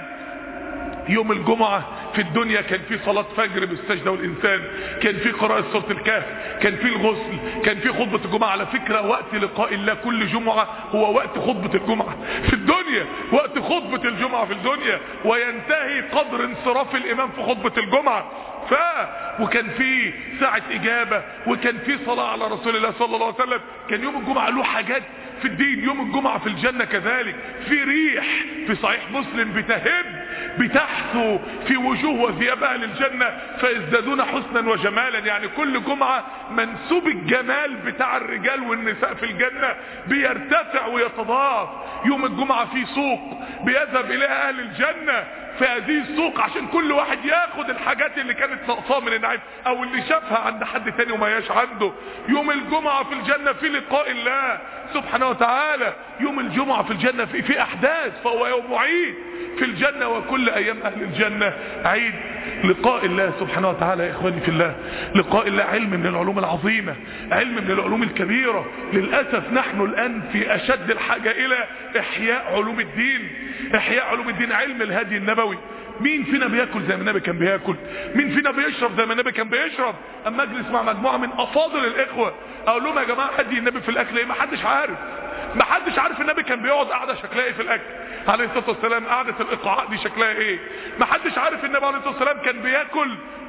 يوم الجمعة في الدنيا كان في صلاة فجر بالسجدة والإنسان، كان في قراءة سورة الكهف، كان في الغسل، كان في خطبة الجمعة. على فكرة وقت لقاء الله كل جمعة هو وقت خطبة الجمعة في الدنيا، وقت خطبة الجمعة في الدنيا، وينتهي قدر انصراف الإمام في خطبة الجمعة. ف وكان في ساعة إجابة، وكان في صلاة على رسول الله صلى الله عليه وسلم. كان يوم الجمعة له حاجات في الدين. يوم الجمعة في الجنة كذلك في ريح في صحيح مسلم بتهب بتحثو في وجوه وثياب اهل الجنة فيزدادون حسنا وجمالا. يعني كل جمعة منسوب الجمال بتاع الرجال والنساء في الجنة بيرتفع ويتضاعف. يوم الجمعة في سوق بيذهب اليها اهل الجنة في هذه السوق عشان كل واحد ياخد الحاجات اللي كانت ناقصاه من النعيم او اللي شافها عند حد تاني وما ياش عنده. يوم الجمعة في الجنة في لقاء الله سبحانه وتعالى. يوم الجمعة في الجنة في, في احداث، فهو يوم عيد في الجنة، وكل ايام اهل الجنة عيد. لقاء الله سبحانه وتعالى يا اخواني في الله، لقاء الله علم من العلوم العظيمة، علم من العلوم الكبيرة. للأسف نحن الآن في أشد الحاجة إلى إحياء علوم الدين. إحياء علوم الدين، علم الهدي النبوي. مين فينا بياكل زي ما النبي كان بياكل؟ مين فينا بيشرب زي ما النبي كان بيشرب؟ اما اجلس مع مجموعة من افاضل الاخوة اقول لهم يا جماعة هدي النبي في الاكل ايه؟ ما حدش عارف. ما حدش عارف النبي كان بيقعد قعدة شكلها ايه في الاكل عليه الصلاة والسلام، قعدة الاقعاء دي شكلها ايه؟ ما حدش عارف النبي عليه الصلاة والسلام كان بياكل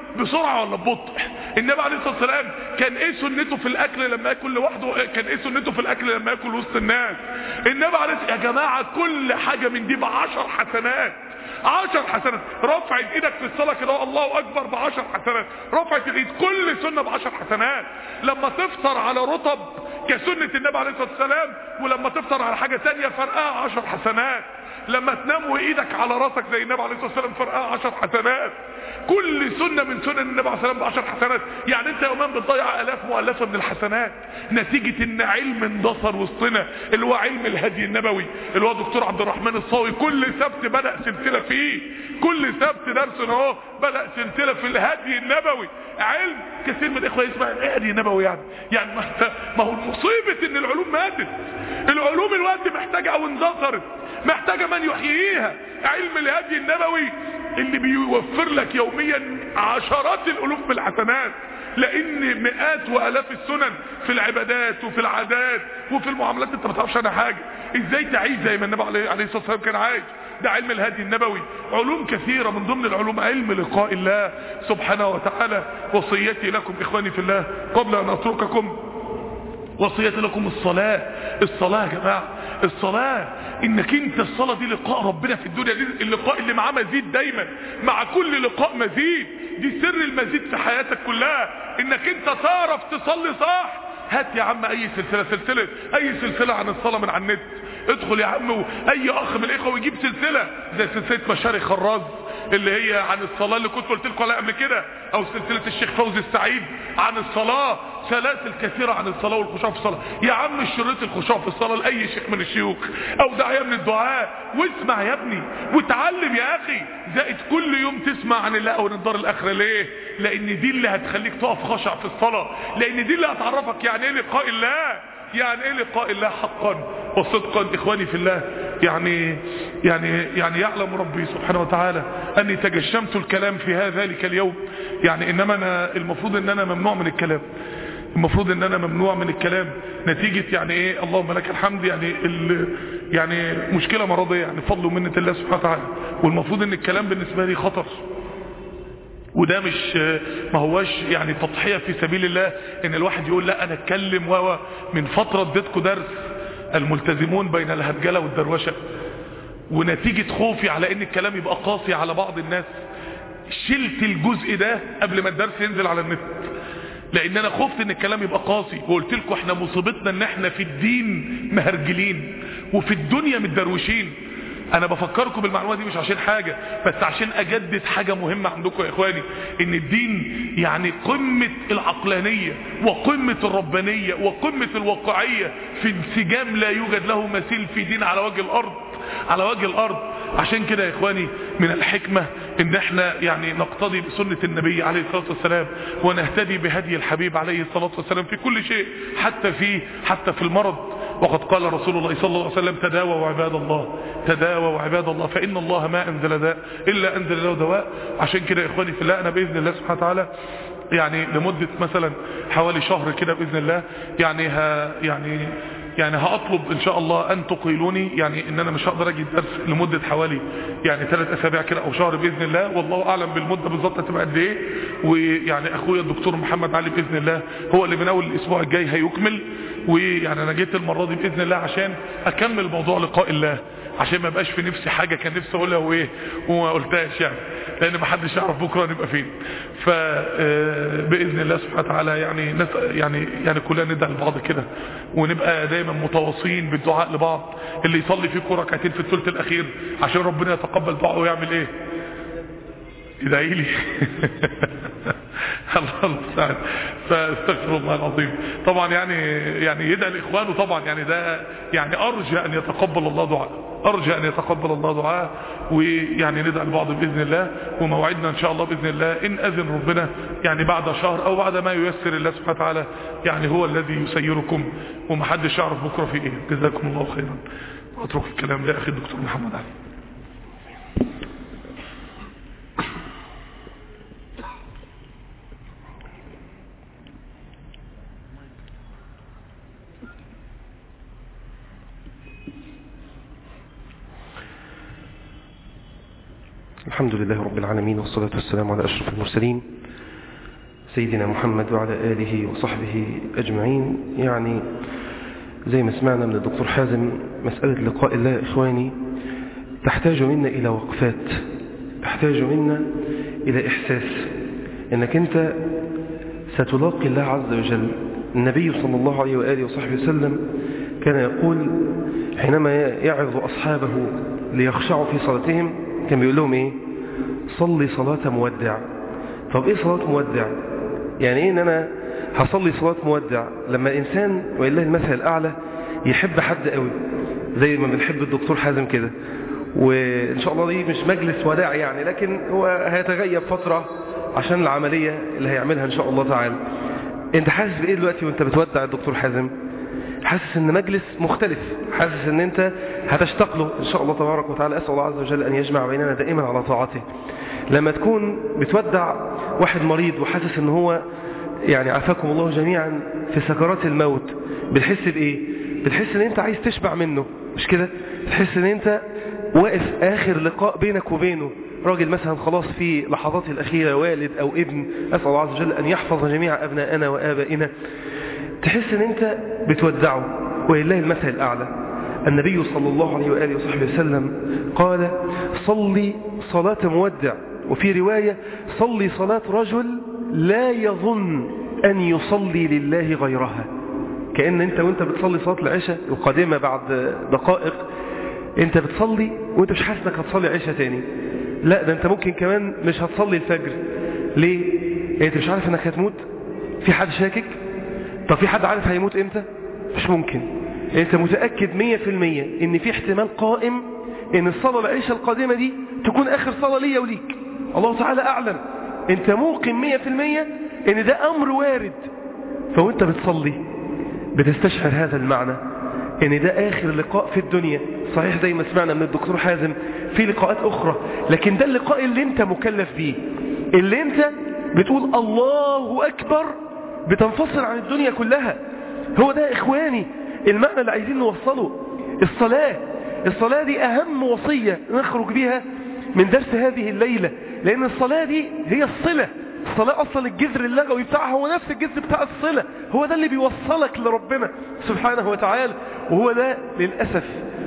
بسرعة ولا ببطء؟ النبي عليه الصلاة والسلام كان ايه سنته في الاكل لما ياكل لوحده؟ كان ايه سنته في الاكل لما ياكل وسط الناس؟ النبي عليه الصلاة، يا جماعة كل حاجة من دي بعشر حسنات، عشر حسنات. رفعت ايدك في الصلاة كده الله اكبر بعشر حسنات، رفعت الايد كل سنة بعشر حسنات. لما تفطر على رطب كسنة النبي عليه الصلاة والسلام، ولما تفطر على حاجة تانية فرقها عشر حسنات. لما تنام وايدك على راسك زي النبي عليه الصلاة والسلام فرقها عشر حسنات. كل سنة من سنن النبي عليه الصلاة والسلام بعشر حسنات. يعني انت يومين بتضيع الاف مؤلفة من الحسنات نتيجة ان علم اندثر وسطنا، اللي هو علم الهدي النبوي، اللي هو دكتور عبد الرحمن الصاوي كل سبت بدأ سلسلة فيه، كل سبت درس اهو بدأ سلسلة في الهدي النبوي. علم كثير من الاخوة يسمع الهدي النبوي، يعني يعني ما هو المصيبة ان العلوم ماتت. العلوم الوقت محتاجة او اندثرت، محتاجة من يحييها. علم الهدي النبوي اللي بيوفر لك يوميا عشرات الالوف من الحسنات، لان مئات والاف السنن في العبادات وفي العادات وفي المعاملات انت ما تعرفش عنها حاجه. ازاي تعيش زي ما النبي عليه الصلاه والسلام كان عايش؟ ده علم الهدي النبوي. علوم كثيره من ضمن العلوم علم لقاء الله سبحانه وتعالى. وصيتي لكم اخواني في الله قبل ان اترككم، وصيتي لكم الصلاه. الصلاه يا جماعه، الصلاه انك انت الصلاه دي لقاء ربنا في الدنيا، دي اللقاء اللي معاه مزيد دايما، مع كل لقاء مزيد. دي سر المزيد في حياتك كلها، انك انت تعرف تصلي صح. هات يا عم اي سلسله، سلسله اي سلسله عن الصلاه من على النت، ادخل يا عم اي اخ من الاخوه ويجيب سلسله زي سلسله مشاري خراز اللي هي عن الصلاه اللي كنت قلت لكم عليها قبل كده، او سلسله الشيخ فوزي السعيد عن الصلاه، سلاسل كثيره عن الصلاه والخشوع في الصلاه. يا عم الشريط الخشوع في الصلاه لاي شيخ من الشيوخ او داعيه من الدعاء، واسمع يا ابني وتعلم يا اخي. زائد كل يوم تسمع عن الله او الدار الاخره. ليه؟ لان دي اللي هتخليك تقف خشع في الصلاه، لان دي اللي هتعرفك يعني ايه لقاء الله، يعني ايه لقاء الله حقا وصدقا. اخواني في الله، يعني يعني يعني يعلم ربي سبحانه وتعالى اني تجشمت الكلام في هذا ذلك اليوم. يعني انما انا المفروض ان انا ممنوع من الكلام، المفروض ان انا ممنوع من الكلام نتيجة يعني ايه، اللهم لك الحمد، يعني يعني مشكلة مرضية، يعني فضل ومنة الله سبحانه وتعالى. والمفروض ان الكلام بالنسبة لي خطر، وده مش ما هواش يعني تضحية في سبيل الله ان الواحد يقول لا انا اتكلم. و من فترة اديتكم درس الملتزمون بين الهرجلة والدروشة، ونتيجة خوفي على ان الكلام يبقى قاسي على بعض الناس شلت الجزء ده قبل ما الدرس ينزل على النت، لان انا خفت ان الكلام يبقى قاسي. وقلت لكم احنا مصيبتنا ان احنا في الدين مهرجلين وفي الدنيا متدروشين. انا بفكركم بالمعلومه دي مش عشان حاجه، بس عشان اجدد حاجه مهمه عندكم يا اخواني، ان الدين يعني قمه العقلانيه وقمه الربانيه وقمه الواقعيه في انسجام لا يوجد له مثيل في دين على وجه الارض، على وجه الارض. عشان كده يا اخواني من الحكمة ان احنا يعني نقتضي بسنة النبي عليه الصلاة والسلام، ونهتدي بهدي الحبيب عليه الصلاة والسلام في كل شيء، حتى في حتى في المرض. وقد قال رسول الله صلى الله عليه وسلم تداووا عباد الله، تداووا عباد الله، فإن الله ما أنزل داء إلا أنزل له دواء. عشان كده يا إخواني في الله أنا بإذن الله سبحانه وتعالى يعني لمدة مثلا حوالي شهر كده بإذن الله يعني ها يعني يعني هأطلب ان شاء الله ان تقيلوني، يعني ان انا مش هقدر اجي الدرس لمدة حوالي يعني ثلاث اسابيع كده او شهر باذن الله، والله اعلم بالمدة بالظبط هتبقى قد ايه. ويعني اخويا الدكتور محمد علي باذن الله هو اللي من اول الاسبوع الجاي هيكمل. ويعني انا جيت المرة دي باذن الله عشان اكمل موضوع لقاء الله، عشان ما بقاش في نفسي حاجة كان نفسي اقولها وايه وما قلتهاش، يعني لان ما حدش يعرف بكره نبقى فين. فباذن الله سبحانه وتعالى يعني يعني يعني كلنا ندعي لبعض كده، ونبقى دايما متواصلين بالدعاء لبعض. اللي يصلي فيكم ركعتين في الثلث الاخير عشان ربنا يتقبل دعائه ويعمل ايه؟ يدعي لي. الله المستعان. فاستغفر الله العظيم. طبعا يعني يعني يدعي لاخوانه طبعا، يعني ده يعني ارجى ان يتقبل الله دعاء، ارجى ان يتقبل الله دعاء. ويعني ندعي لبعض باذن الله. وموعدنا ان شاء الله باذن الله ان اذن ربنا يعني بعد شهر او بعد ما ييسر الله سبحانه وتعالى، يعني هو الذي يسيركم ومحدش يعرف بكره في ايه. جزاكم الله خيرا. واترك الكلام لاخي الدكتور محمد علي. الحمد لله رب العالمين، والصلاة والسلام على أشرف المرسلين سيدنا محمد وعلى آله وصحبه أجمعين. يعني زي ما سمعنا من الدكتور حازم، مسألة لقاء الله يا إخواني تحتاج منا إلى وقفات، تحتاج منا إلى إحساس أنك أنت ستلاقي الله عز وجل. النبي صلى الله عليه وآله وصحبه وسلم كان يقول حينما يعظ أصحابه ليخشعوا في صلاتهم كان بيقول لهم إيه؟ صلي صلاة مودع. طب إيه صلاة مودع؟ يعني إيه إن أنا هصلي صلاة مودع؟ لما الإنسان وإله المثل الأعلى يحب حد قوي زي ما بنحب الدكتور حازم كده، وإن شاء الله دي مش مجلس وداع يعني، لكن هو هيتغيب فترة عشان العملية اللي هيعملها إن شاء الله تعالى. أنت حاسس بإيه دلوقتي وأنت بتودع الدكتور حازم؟ حاسس إن مجلس مختلف، حاسس إن أنت هتشتاق له إن شاء الله تبارك وتعالى. أسأل الله عز وجل أن يجمع بيننا دائما على طاعته. لما تكون بتودع واحد مريض وحاسس إن هو يعني عافاكم الله جميعا في سكرات الموت، بتحس بإيه؟ بتحس إن أنت عايز تشبع منه، مش كده؟ بتحس إن أنت واقف آخر لقاء بينك وبينه، راجل مثلا خلاص في لحظاته الأخيرة، والد أو ابن، أسأل الله عز وجل أن يحفظ جميع أبناءنا وآبائنا. تحس إن أنت بتودعه ولله المثل الأعلى. النبي صلى الله عليه وآله وصحبه وسلم قال صلي صلاة مودع، وفي رواية صلي صلاة رجل لا يظن أن يصلي لله غيرها. كأن أنت وأنت بتصلي صلاة العشاء القادمة بعد دقائق، أنت بتصلي وأنت مش حاسس أنك هتصلي عشاء تاني، لا ده أنت ممكن كمان مش هتصلي الفجر. ليه؟ أنت مش عارف أنك هتموت؟ في حد شاكك؟ طب في حد عارف هيموت إمتى؟ مش ممكن. أنت متأكد مية في المية إن في احتمال قائم إن الصلاة العشاء القادمة دي تكون آخر صلاة ليا وليك، الله تعالى أعلم. أنت موقن مية في المية إن ده أمر وارد. فوانت بتصلي بتستشعر هذا المعنى، إن ده آخر لقاء في الدنيا. صحيح زي ما سمعنا من الدكتور حازم في لقاءات أخرى، لكن ده اللقاء اللي أنت مكلف بيه، اللي أنت بتقول الله أكبر بتنفصل عن الدنيا كلها. هو ده إخواني المعنى اللي عايزين نوصله. الصلاة الصلاة دي أهم وصية نخرج بها من درس هذه الليلة، لأن الصلاة دي هي الصلة. الصلاة أصلا الجذر اللغوي بتاعها هو نفس الجذر بتاع الصلة، هو ده اللي بيوصلك لربنا سبحانه وتعالى. وهو ده للأسف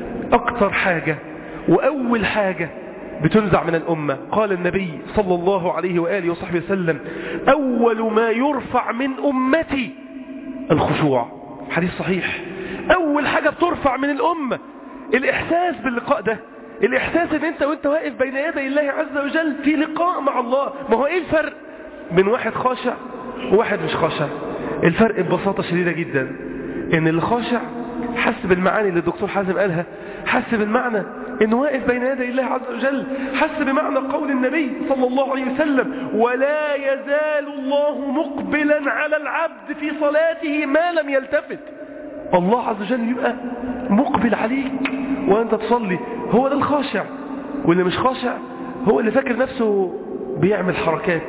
أكتر حاجة وأول حاجة بتنزع من الأمة. قال النبي صلى الله عليه وآله وصحبه وسلم أول ما يرفع من أمتي الخشوع. حديث صحيح. أول حاجة بترفع من الأمة الإحساس باللقاء ده، الإحساس ان انت وانت واقف بين يدي الله عز وجل في لقاء مع الله. ما هو ايه الفرق بين واحد خاشع وواحد مش خاشع؟ الفرق ببساطة شديدة جدا ان اللي خاشع حس بالمعاني اللي الدكتور حازم قالها، حس بالمعنى انه واقف بين يدي الله عز وجل، حس بمعنى قول النبي صلى الله عليه وسلم ولا يزال الله مقبلا على العبد في صلاته ما لم يلتفت. الله عز وجل يبقى مقبل عليك وانت تصلي. هو ده الخاشع. واللي مش خاشع هو اللي فاكر نفسه بيعمل حركات،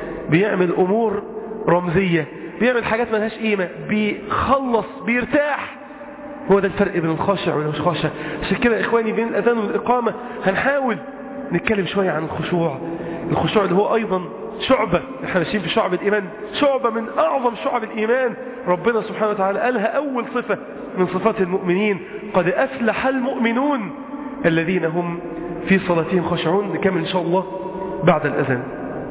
بيعمل امور رمزية، بيعمل حاجات ملهاش قيمة، بيخلص بيرتاح. هو ده الفرق بين الخاشع واللي مش خاشع. عشان كده يا اخواني بين الاذان والاقامة هنحاول نتكلم شوية عن الخشوع. الخشوع اللي هو ايضا شعبة، احنا ماشيين في شعب الإيمان، شعبة من أعظم شعب الإيمان. ربنا سبحانه وتعالى قالها أول صفة من صفات المؤمنين، قد أفلح المؤمنون الذين هم في صلاتهم خاشعون. نكمل إن شاء الله بعد الأذان.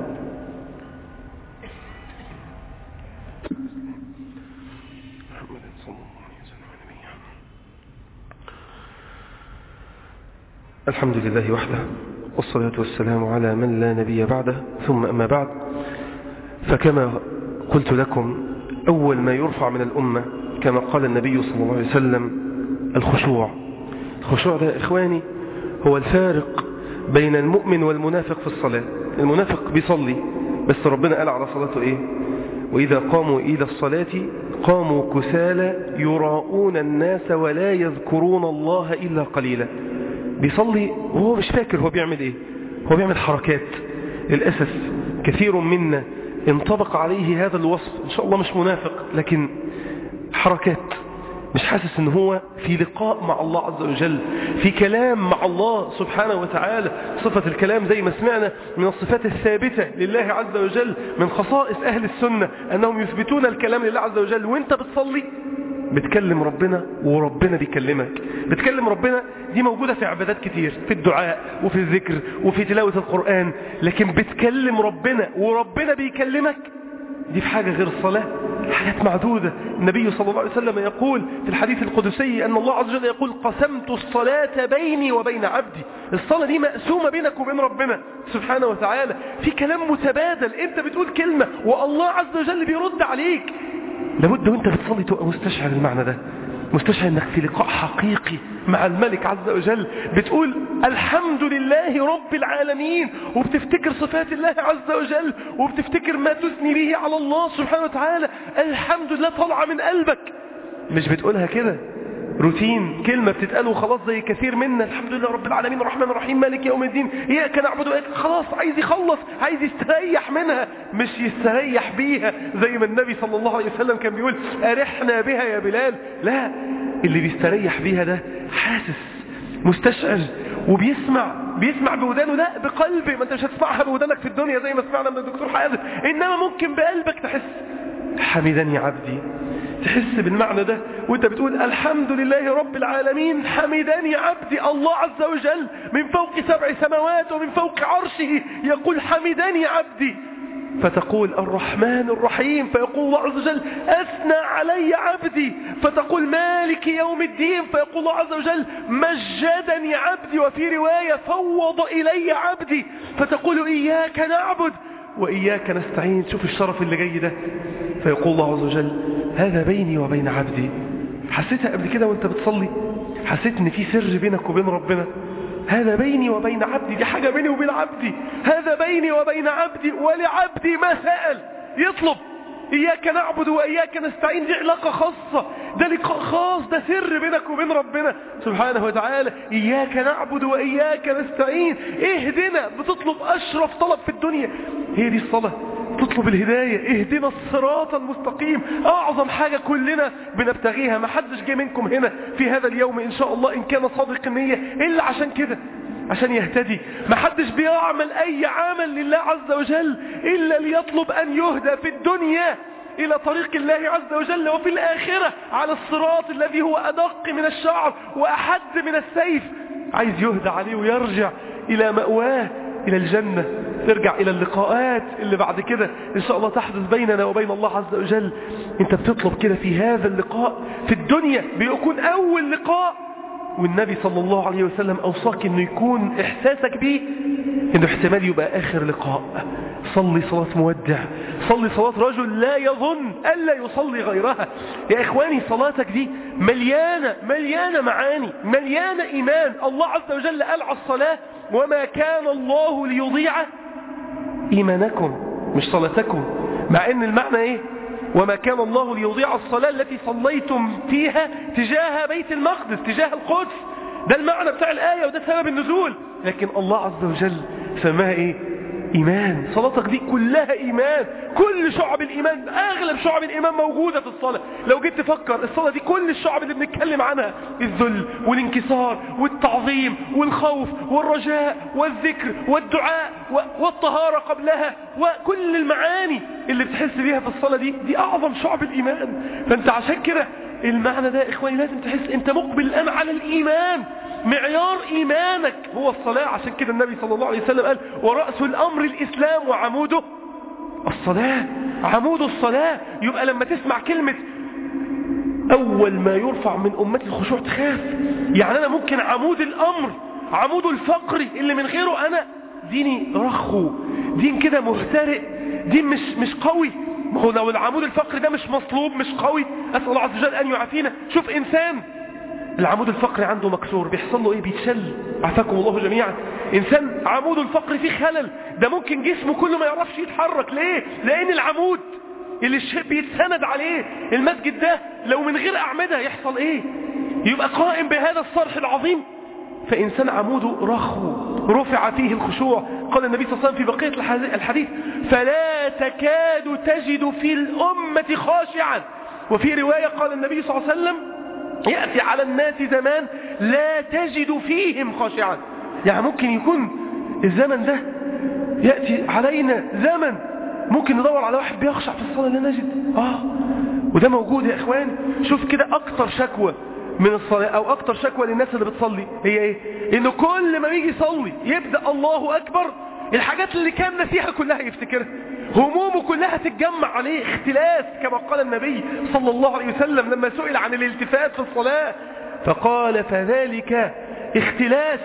الحمد لله وحده، والصلاة والسلام على من لا نبي بعده، ثم أما بعد، فكما قلت لكم أول ما يرفع من الأمة كما قال النبي صلى الله عليه وسلم الخشوع. الخشوع ده إخواني هو الفارق بين المؤمن والمنافق في الصلاة. المنافق بيصلي بس ربنا قال على صلاته إيه؟ وإذا قاموا إلى الصلاة قاموا كسالى يراؤون الناس ولا يذكرون الله إلا قليلا. بيصلي وهو مش فاكر هو بيعمل إيه، هو بيعمل حركات. للأسف كثير منا انطبق عليه هذا الوصف، إن شاء الله مش منافق لكن حركات. مش حاسس ان هو في لقاء مع الله عز وجل، في كلام مع الله سبحانه وتعالى. صفة الكلام زي ما سمعنا من الصفات الثابتة لله عز وجل، من خصائص أهل السنة أنهم يثبتون الكلام لله عز وجل. وانت بتصلي بتكلم ربنا وربنا بيكلمك. بتكلم ربنا دي موجودة في عبادات كتير، في الدعاء وفي الذكر وفي تلاوة القرآن، لكن بتكلم ربنا وربنا بيكلمك دي في حاجة غير الصلاة، حاجات معدودة. النبي صلى الله عليه وسلم يقول في الحديث القدسي أن الله عز وجل يقول قسمت الصلاة بيني وبين عبدي. الصلاة دي مقسومة بينك وبين ربنا سبحانه وتعالى، في كلام متبادل، انت بتقول كلمة والله عز وجل بيرد عليك. لابد وانت بتصلي تبقى مستشعر المعنى ده، مستشعر انك في لقاء حقيقي مع الملك عز وجل، بتقول الحمد لله رب العالمين، وبتفتكر صفات الله عز وجل، وبتفتكر ما تثني به على الله سبحانه وتعالى. الحمد لله طالعة من قلبك، مش بتقولها كده روتين، كلمة بتتقال وخلاص زي كثير منا. الحمد لله رب العالمين الرحمن الرحيم مالك يوم الدين إياك نعبد وإياك، خلاص عايز يخلص، عايز يستريح منها، مش يستريح بيها زي ما النبي صلى الله عليه وسلم كان بيقول أرحنا بها يا بلال. لا، اللي بيستريح بيها ده حاسس مستشعر وبيسمع، بيسمع بودانه، لا بقلبه. ما انت مش هتسمعها بودانك في الدنيا زي ما سمعنا من الدكتور حازم، انما ممكن بقلبك تحس حمدني عبدي، تحس بالمعنى ده وانت بتقول الحمد لله رب العالمين حمدني عبدي. الله عز وجل من فوق سبع سماوات ومن فوق عرشه يقول حمدني عبدي، فتقول الرحمن الرحيم، فيقول الله عز وجل أثنى علي عبدي، فتقول مالك يوم الدين، فيقول الله عز وجل مجدني عبدي، وفي رواية فوض إلي عبدي، فتقول إياك نعبد وإياك نستعين. شوف الشرف اللي جاي ده، فيقول الله عز وجل هذا بيني وبين عبدي. حسيتها قبل كده وانت بتصلي؟ حسيت ان في سر بينك وبين ربنا؟ هذا بيني وبين عبدي، دي حاجة بيني وبين عبدي، هذا بيني وبين عبدي ولعبدي ما سأل. يطلب إياك نعبد وإياك نستعين، دي علاقة خاصة، ده لقاء خاص، ده سر بينك وبين ربنا سبحانه وتعالى. إياك نعبد وإياك نستعين، اهدنا، بتطلب أشرف طلب في الدنيا، هي دي الصلاة، تطلب الهداية، اهدنا الصراط المستقيم، أعظم حاجة كلنا بنبتغيها. ما حدش جه منكم هنا في هذا اليوم إن شاء الله إن كان صادق النية إلا عشان كده، عشان يهتدي. ما حدش بيعمل أي عمل لله عز وجل إلا ليطلب أن يهدى في الدنيا إلى طريق الله عز وجل، وفي الآخرة على الصراط الذي هو أدق من الشعر وأحد من السيف، عايز يهدى عليه ويرجع إلى مأواه، إلى الجنة، ترجع إلى اللقاءات اللي بعد كده إن شاء الله تحدث بيننا وبين الله عز وجل. أنت بتطلب كده في هذا اللقاء في الدنيا بيكون أول لقاء، والنبي صلى الله عليه وسلم أوصاك أنه يكون إحساسك به أنه احتمال يبقى آخر لقاء. صلي صلاة مودع، صلي صلاة رجل لا يظن ألا يصلي غيرها. يا إخواني صلاتك دي مليانة مليانة معاني، مليانة إيمان. الله عز وجل قال على الصلاة وما كان الله ليضيع إيمانكم، مش صلاتكم، مع أن المعنى إيه؟ وما كان الله ليضيع الصلاة التي صليتم فيها تجاه بيت المقدس، تجاه القدس، ده المعنى بتاع الآية وده سبب النزول. لكن الله عز وجل سماها إيه؟ إيمان. صلاتك دي كلها إيمان، كل شعب الإيمان، أغلب شعب الإيمان موجودة في الصلاة. لو جيت تفكر الصلاة دي كل الشعب اللي بنتكلم عنها، الذل والانكسار والتعظيم والخوف والرجاء والذكر والدعاء والطهارة قبلها، وكل المعاني اللي بتحس بيها في الصلاة دي دي أعظم شعب الإيمان. فأنت عشان كده المعنى ده إخواني لازم تحس أنت مقبل الآن على الإيمان، معيار إيمانك هو الصلاة. عشان كده النبي صلى الله عليه وسلم قال ورأس الأمر الإسلام وعموده الصلاة، عمود الصلاة. يبقى لما تسمع كلمة أول ما يرفع من أمتي الخشوع تخاف، يعني أنا ممكن عمود الأمر، عمود الفقر اللي من غيره أنا ديني رخو، دين كده مهترئ، دين مش مش قوي. ما هو لو العمود الفقر ده مش مصلوب مش قوي، أسأل الله عز وجل أن يعافينا. شوف إنسان العمود الفقري عنده مكسور بيحصل له ايه؟ بيتشل، عافاكم الله جميعا. انسان عمود الفقري فيه خلل، ده ممكن جسمه كله ما يعرفش يتحرك. ليه؟ لان العمود اللي الشيء بيتسند عليه المسجد ده لو من غير اعمده يحصل ايه؟ يبقى قائم بهذا الصرح العظيم. فانسان عموده رخو رفع فيه الخشوع. قال النبي صلى الله عليه وسلم في بقية الحديث فلا تكاد تجد في الأمة خاشعا. وفي رواية قال النبي صلى الله عليه وسلم يأتي على الناس زمان لا تجد فيهم خاشعا. يعني ممكن يكون الزمن ده يأتي علينا زمن ممكن ندور على واحد بيخشع في الصلاة لا نجد. آه وده موجود يا إخوان. شوف كده أكتر شكوى من الصلاة أو أكتر شكوى للناس اللي بتصلي هي إيه؟ إنه كل ما يجي يصلي يبدأ الله أكبر، الحاجات اللي كان نسيها كلها يفتكرها، همومه كلها تتجمع عليه، اختلاس كما قال النبي صلى الله عليه وسلم لما سئل عن الالتفات في الصلاة فقال فذلك اختلاس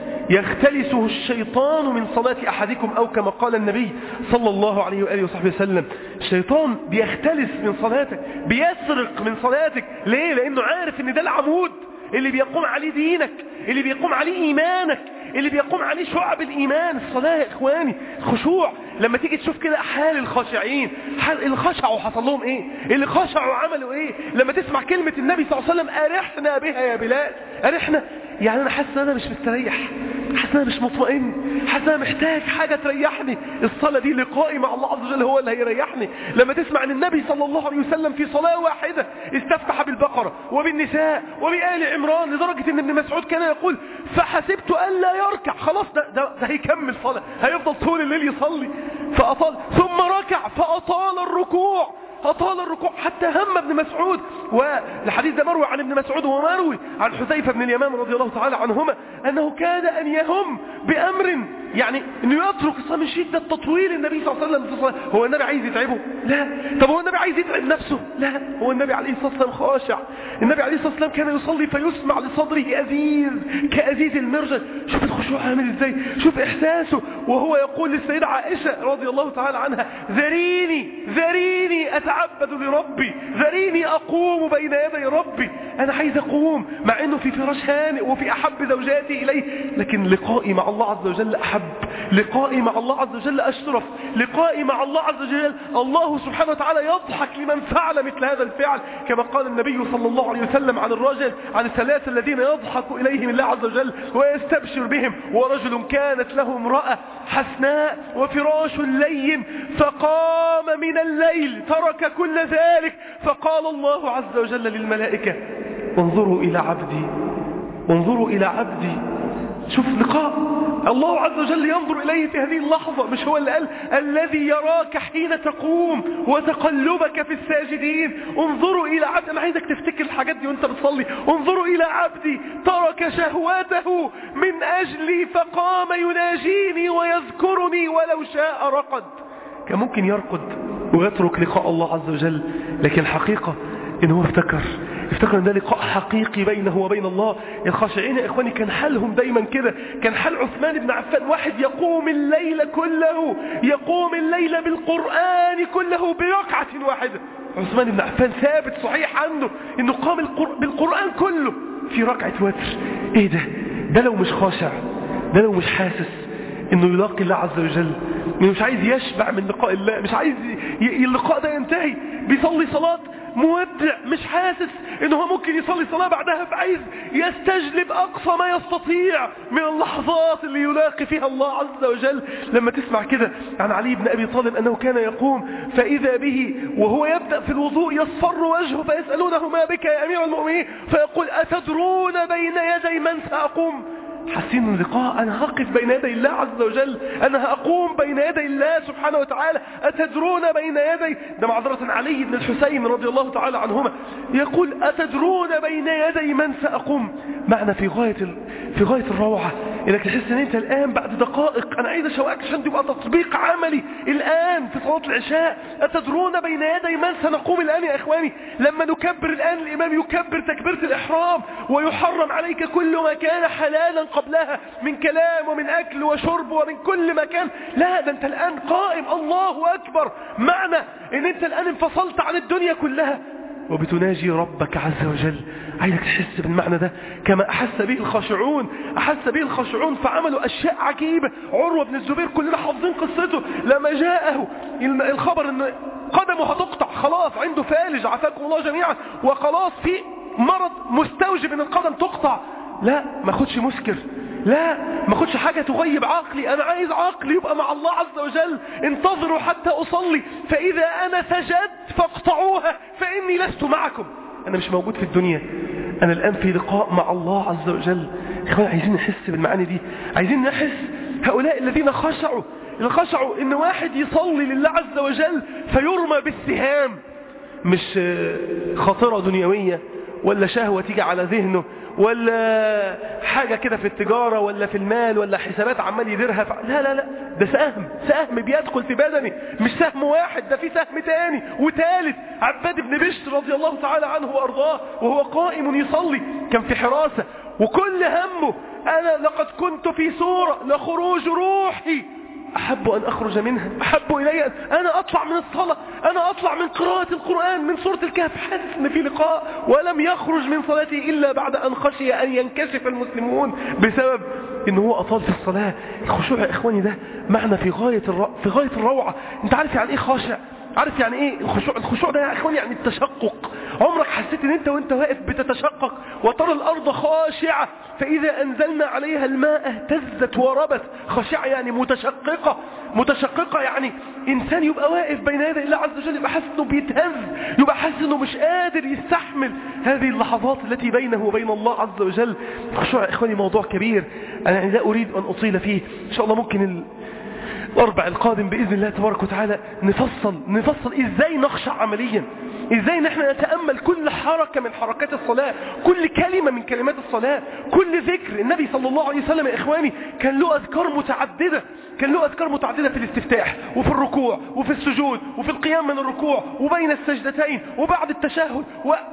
يختلسه الشيطان من صلاة أحدكم، أو كما قال النبي صلى الله عليه وآله وصحبه وسلم الشيطان بيختلس من صلاتك، بيسرق من صلاتك. ليه؟ لأنه عارف ان ده العمود اللي بيقوم عليه دينك، اللي بيقوم عليه إيمانك، اللي بيقوم عليه شعب الإيمان. الصلاة يا إخواني خشوع. لما تيجي تشوف كده حال الخاشعين، حال اللي خشعوا حصل لهم إيه، اللي خشعوا عملوا إيه، لما تسمع كلمة النبي صلى الله عليه وسلم أرحنا بها يا بلال، أرحنا يعني أنا حاسس أن أنا مش مستريح، حاسس أن أنا مش مطمئن، حاسس أن أنا محتاج حاجة تريحني. الصلاة دي لقائي مع الله عز وجل هو اللي هيريحني. لما تسمع أن النبي صلى الله عليه وسلم في صلاة واحدة استفتح بالبقرة وبالنساء وبآل عمران لدرجة أن ابن مسعود كان يقول فحسبت أن لا يركع، خلاص ده, ده, ده هيكمل صلاة، هيفضل طول الليل يصلي، فأطال ثم ركع فأطال الركوع، أطال الركوع حتى هم ابن مسعود. والحديث ده مروي عن ابن مسعود ومروي عن حذيفة بن اليمان رضي الله تعالى عنهما أنه كاد أن يهم بأمر، يعني أنه يترك الصلاة من شدة تطويل النبي صلى الله عليه وسلم في الصلاة. هو النبي عايز يتعبه؟ لا. طب هو النبي عايز يتعب نفسه؟ لا. هو النبي عليه الصلاة والسلام خاشع. النبي عليه الصلاة والسلام كان يصلي فيسمع لصدره أزيز كأزيز المرجل. شوف الخشوع عامل إزاي، شوف إحساسه وهو يقول للسيدة عائشة رضي الله تعالى عنها ذريني ذريني أتعبد لربي، ذريني أقوم بين يدي ربي. أنا عايز أقوم مع أنه في فراش هانئ وفي أحب زوجاتي إليه، لكن لقائي مع الله عز وجل أحب، لقائي مع الله عز وجل أشرف، لقائي مع الله عز وجل. الله سبحانه وتعالى يضحك لمن فعل مثل هذا الفعل، كما قال النبي صلى الله عليه وسلم عن الرجل، عن الثلاثة الذين يضحك إليهم الله عز وجل ويستبشر بهم: ورجل كانت له امرأة حسناء وفراش لين فقام من الليل ترك كل ذلك فقال الله عز وجل للملائكة: انظروا إلى عبدي، انظروا إلى عبدي. شوف لقاء الله عز وجل ينظر إليه في هذه اللحظة. مش هو اللي قال الذي يراك حين تقوم وتقلبك في الساجدين؟ انظروا إلى عبدي. أنا عايزك تفتكر الحاجات دي وانت بتصلي. انظروا إلى عبدي ترك شهواته من أجلي فقام يناجيني ويذكرني ولو شاء رقد. كان ممكن يرقد ويترك لقاء الله عز وجل، لكن الحقيقة إنه افتكر افتكر ان ده لقاء حقيقي بينه وبين الله. الخاشعين يا إخواني كان حالهم دايما كده. كان حال عثمان بن عفان واحد يقوم الليل كله، يقوم الليل بالقرآن كله بركعة واحدة. عثمان بن عفان ثابت صحيح عنه انه قام بالقرآن كله في ركعة وتر. ايه ده؟ ده لو مش خاشع، ده لو مش حاسس انه يلاقي الله عز وجل، انه مش عايز يشبع من لقاء الله، مش عايز اللقاء ده ينتهي، بيصلي صلاة مودع، مش حاسس انه هو ممكن يصلي صلاة بعدها، فعايز يستجلب اقصى ما يستطيع من اللحظات اللي يلاقي فيها الله عز وجل. لما تسمع كده عن علي بن ابي طالب انه كان يقوم فاذا به وهو يبدأ في الوضوء يصفر وجهه فيسألونه: ما بك يا امير المؤمنين؟ فيقول: اتدرون بين يدي من سأقوم؟ حاسين اللقاء، أنا هقف بين يدي الله عز وجل، أنا هقوم بين يدي الله سبحانه وتعالى. أتدرون بين يدي، ده معذرة علي بن الحسين رضي الله تعالى عنهما يقول: أتدرون بين يدي من سأقوم؟ معنى في غاية ال... في غاية الروعة، إنك تحس إن أنت الآن بعد دقائق، أنا عايز أشوقك عشان تبقى تطبيق عملي الآن في صلاة العشاء. أتدرون بين يدي من سنقوم الآن يا إخواني؟ لما نكبر الآن الإمام يكبر تكبيرة الإحرام ويحرم عليك كل ما كان حلالا قبلها من كلام ومن أكل وشرب ومن كل مكان. لا، ده أنت الآن قائم، الله أكبر، معنى إن أنت الآن انفصلت عن الدنيا كلها وبتناجي ربك عز وجل. عايزك تحس بالمعنى ده كما أحس به الخاشعون، أحس به الخاشعون فعملوا أشياء عجيبة. عروة بن الزبير كلنا حافظين قصته، لما جاءه الخبر أن قدمه هتقطع، خلاص عنده فالج عافاكم الله جميعا، وخلاص في مرض مستوجب أن القدم تقطع. لا، ما خدش مسكر، لا ما خدش حاجة تغيب عقلي، أنا عايز عقلي يبقى مع الله عز وجل. انتظروا حتى أصلي، فإذا أنا سجدت فاقطعوها فإني لست معكم. أنا مش موجود في الدنيا، أنا الآن في لقاء مع الله عز وجل. إخوان عايزين نحس بالمعاني دي، عايزين نحس هؤلاء الذين خشعوا اللي خشعوا إن واحد يصلي لله عز وجل فيرمى بالسهام، مش خاطرة دنيوية ولا شهوة تيجي على ذهنه ولا حاجة كده في التجارة ولا في المال ولا حسابات عمال يديرها ف... لا لا لا، ده سهم سهم بيدخل في بدني، مش سهم واحد، ده في سهم تاني وتالت. عباد بن بشر رضي الله تعالى عنه وأرضاه وهو قائم يصلي كان في حراسة وكل همه أنا لقد كنت في سورة لخروج روحي أحب أن أخرج منها، أحب إلي أن أنا أطلع من الصلاة، أنا أطلع من قراءة القرآن من سورة الكهف، حاسس إن في لقاء، ولم يخرج من صلاته إلا بعد أن خشي أن ينكشف المسلمون بسبب إن هو أطال في الصلاة. الخشوع يا إخواني ده معنى في غاية الر... في غاية الروعة. أنت عارف يعني إيه خاشع؟ عارف يعني ايه الخشوع؟ الخشوع ده يا اخواني يعني التشقق. عمرك حسيت ان انت وانت واقف بتتشقق وترى الارض خاشعة فاذا انزلنا عليها الماء اهتزت وربت؟ خاشعة يعني متشققة. متشققة يعني انسان يبقى واقف بين يدي الله عز وجل يبقى حاسس انه بيتهز، يبقى حاسس انه مش قادر يستحمل هذه اللحظات التي بينه وبين الله عز وجل. الخشوع يا اخواني موضوع كبير، انا يعني لا اريد ان اطيل فيه. ان شاء الله ممكن ال... الأربع القادم بإذن الله تبارك وتعالى نفصل نفصل إزاي نخشع عمليا، إزاي نحن نتأمل كل حركة من حركات الصلاة، كل كلمة من كلمات الصلاة، كل ذكر. النبي صلى الله عليه وسلم يا إخواني كان له أذكار متعددة، كان له أذكار متعددة في الاستفتاح وفي الركوع وفي السجود وفي القيام من الركوع وبين السجدتين وبعد التشهد،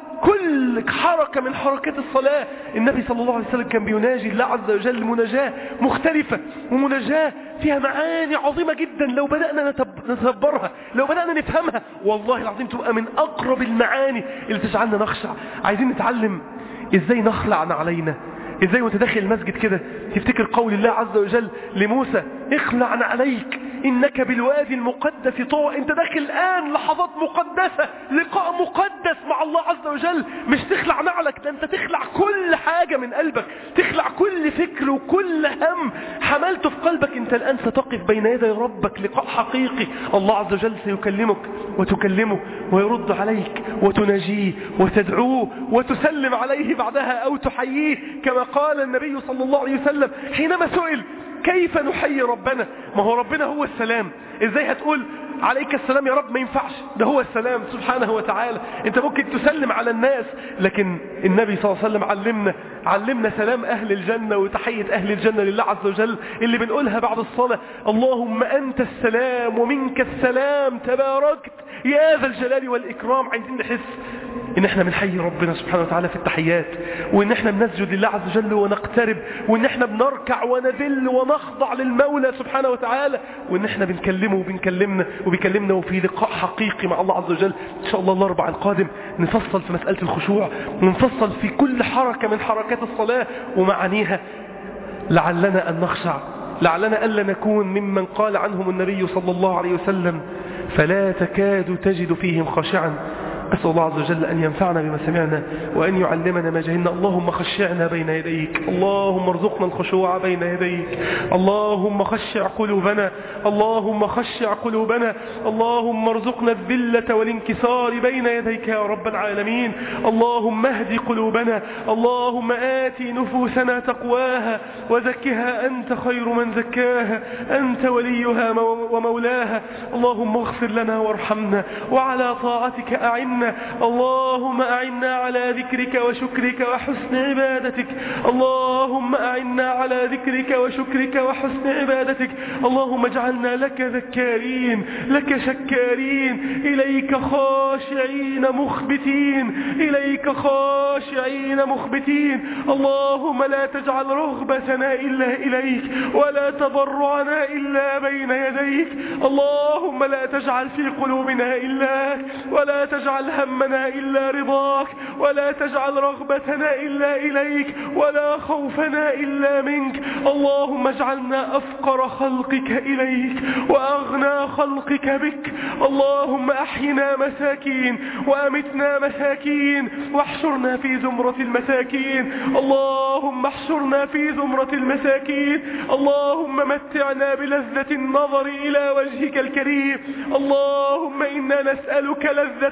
وكل حركة من حركات الصلاة النبي صلى الله عليه وسلم كان بيناجي الله عز وجل مناجاة مختلفة ومناجاة فيها معاني عظيمة جدا. لو بدأنا نتدبرها، لو بدأنا نفهمها، والله العظيم تبقى من أقرب المعاني اللي تجعلنا نخشع. عايزين نتعلم إزاي نخلع علينا، إزاي وانت داخل المسجد كده تفتكر قول الله عز وجل لموسى اخلع عليك إنك بالوادي المقدس طوى. انت داخل الآن لحظات مقدسة، لقاء مقدس مع الله عز وجل. مش تخلع نعلك، ده انت تخلع كل حاجة من قلبك، تخلع كل فكر وكل هم حملته في قلبك. انت الآن ستقف بين يدي ربك لقاء حقيقي. الله عز وجل سيكلمك وتكلمه ويرد عليك وتناجيه وتدعوه وتسلم عليه بعدها أو تحييه، كما قال النبي صلى الله عليه وسلم حينما سئل كيف نحيي ربنا؟ ما هو ربنا هو السلام، ازاي هتقول عليك السلام يا رب؟ ما ينفعش، ده هو السلام سبحانه وتعالى. انت ممكن تسلم على الناس، لكن النبي صلى الله عليه وسلم علمنا علمنا سلام اهل الجنة وتحية اهل الجنة لله عز وجل اللي بنقولها بعد الصلاة: اللهم انت السلام ومنك السلام تباركت يا ذا الجلال والاكرام. عايزين نحس ان احنا بنحيي ربنا سبحانه وتعالى في التحيات، وان احنا بنسجد لله عز وجل ونقترب، وان احنا بنركع ونذل ونخضع للمولى سبحانه وتعالى، وان احنا بنكلمه وبنكلمنا وبيكلمنا وفي لقاء حقيقي مع الله عز وجل. ان شاء الله الاربع القادم نفصل في مسألة الخشوع، ونفصل في كل حركة من حركات الصلاة ومعانيها، لعلنا ان نخشع، لعلنا ألا نكون ممن قال عنهم النبي صلى الله عليه وسلم: فلا تكاد تجد فيهم خاشعا. أسأل الله عز وجل أن ينفعنا بما سمعنا وأن يعلمنا ما جهلنا. اللهم خشعنا بين يديك، اللهم ارزقنا الخشوع بين يديك، اللهم خشع قلوبنا، اللهم خشع قلوبنا، اللهم ارزقنا الذلة والانكسار بين يديك يا رب العالمين. اللهم اهد قلوبنا، اللهم آتي نفوسنا تقواها وزكها أنت خير من زكاها، أنت وليها ومولاها. اللهم اغفر لنا وارحمنا وعلى طاعتك أعنا، اللهم أعنا على ذكرك وشكرك وحسن عبادتك، اللهم أعنا على ذكرك وشكرك وحسن عبادتك. اللهم اجعلنا لك ذكارين، لك شكارين، إليك خاشعين مخبتين، إليك خاشعين مخبتين. اللهم لا تجعل رغبتنا إلا إليك ولا تضرعنا إلا بين يديك. اللهم لا تجعل في قلوبنا إلاك، ولا تجعل همنا إلا رضاك، ولا تجعل رغبتنا إلا إليك، ولا خوفنا إلا منك. اللهم اجعلنا أفقر خلقك إليك وأغنى خلقك بك. اللهم أحينا مساكين وأمتنا مساكين واحشرنا في زمرة المساكين. اللهم احشرنا في زمرة المساكين. اللهم متعنا بلذة النظر إلى وجهك الكريم. اللهم إنا نسألك لذة النظر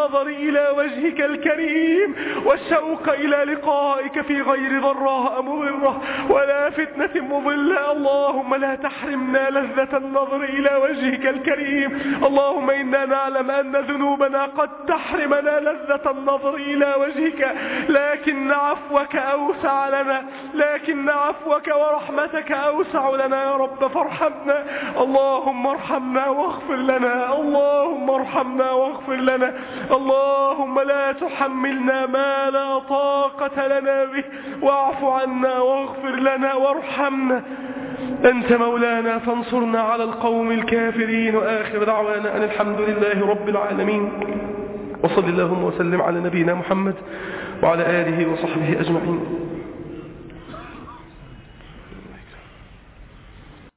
النظر إلى وجهك الكريم والشوق إلى لقائك في غير ضراء مضرة ولا فتنة مضلة. اللهم لا تحرمنا لذة النظر إلى وجهك الكريم. اللهم إنا نعلم أن ذنوبنا قد تحرمنا لذة النظر إلى وجهك، لكن عفوك أوسع لنا، لكن عفوك ورحمتك أوسع لنا يا رب، فارحمنا. اللهم ارحمنا واغفر لنا، اللهم ارحمنا واغفر لنا. اللهم لا تحملنا ما لا طاقة لنا به، واعف عنا واغفر لنا وارحمنا. أنت مولانا فانصرنا على القوم الكافرين. وآخر دعوانا أن الحمد لله رب العالمين، وصل اللهم وسلم على نبينا محمد وعلى آله وصحبه أجمعين.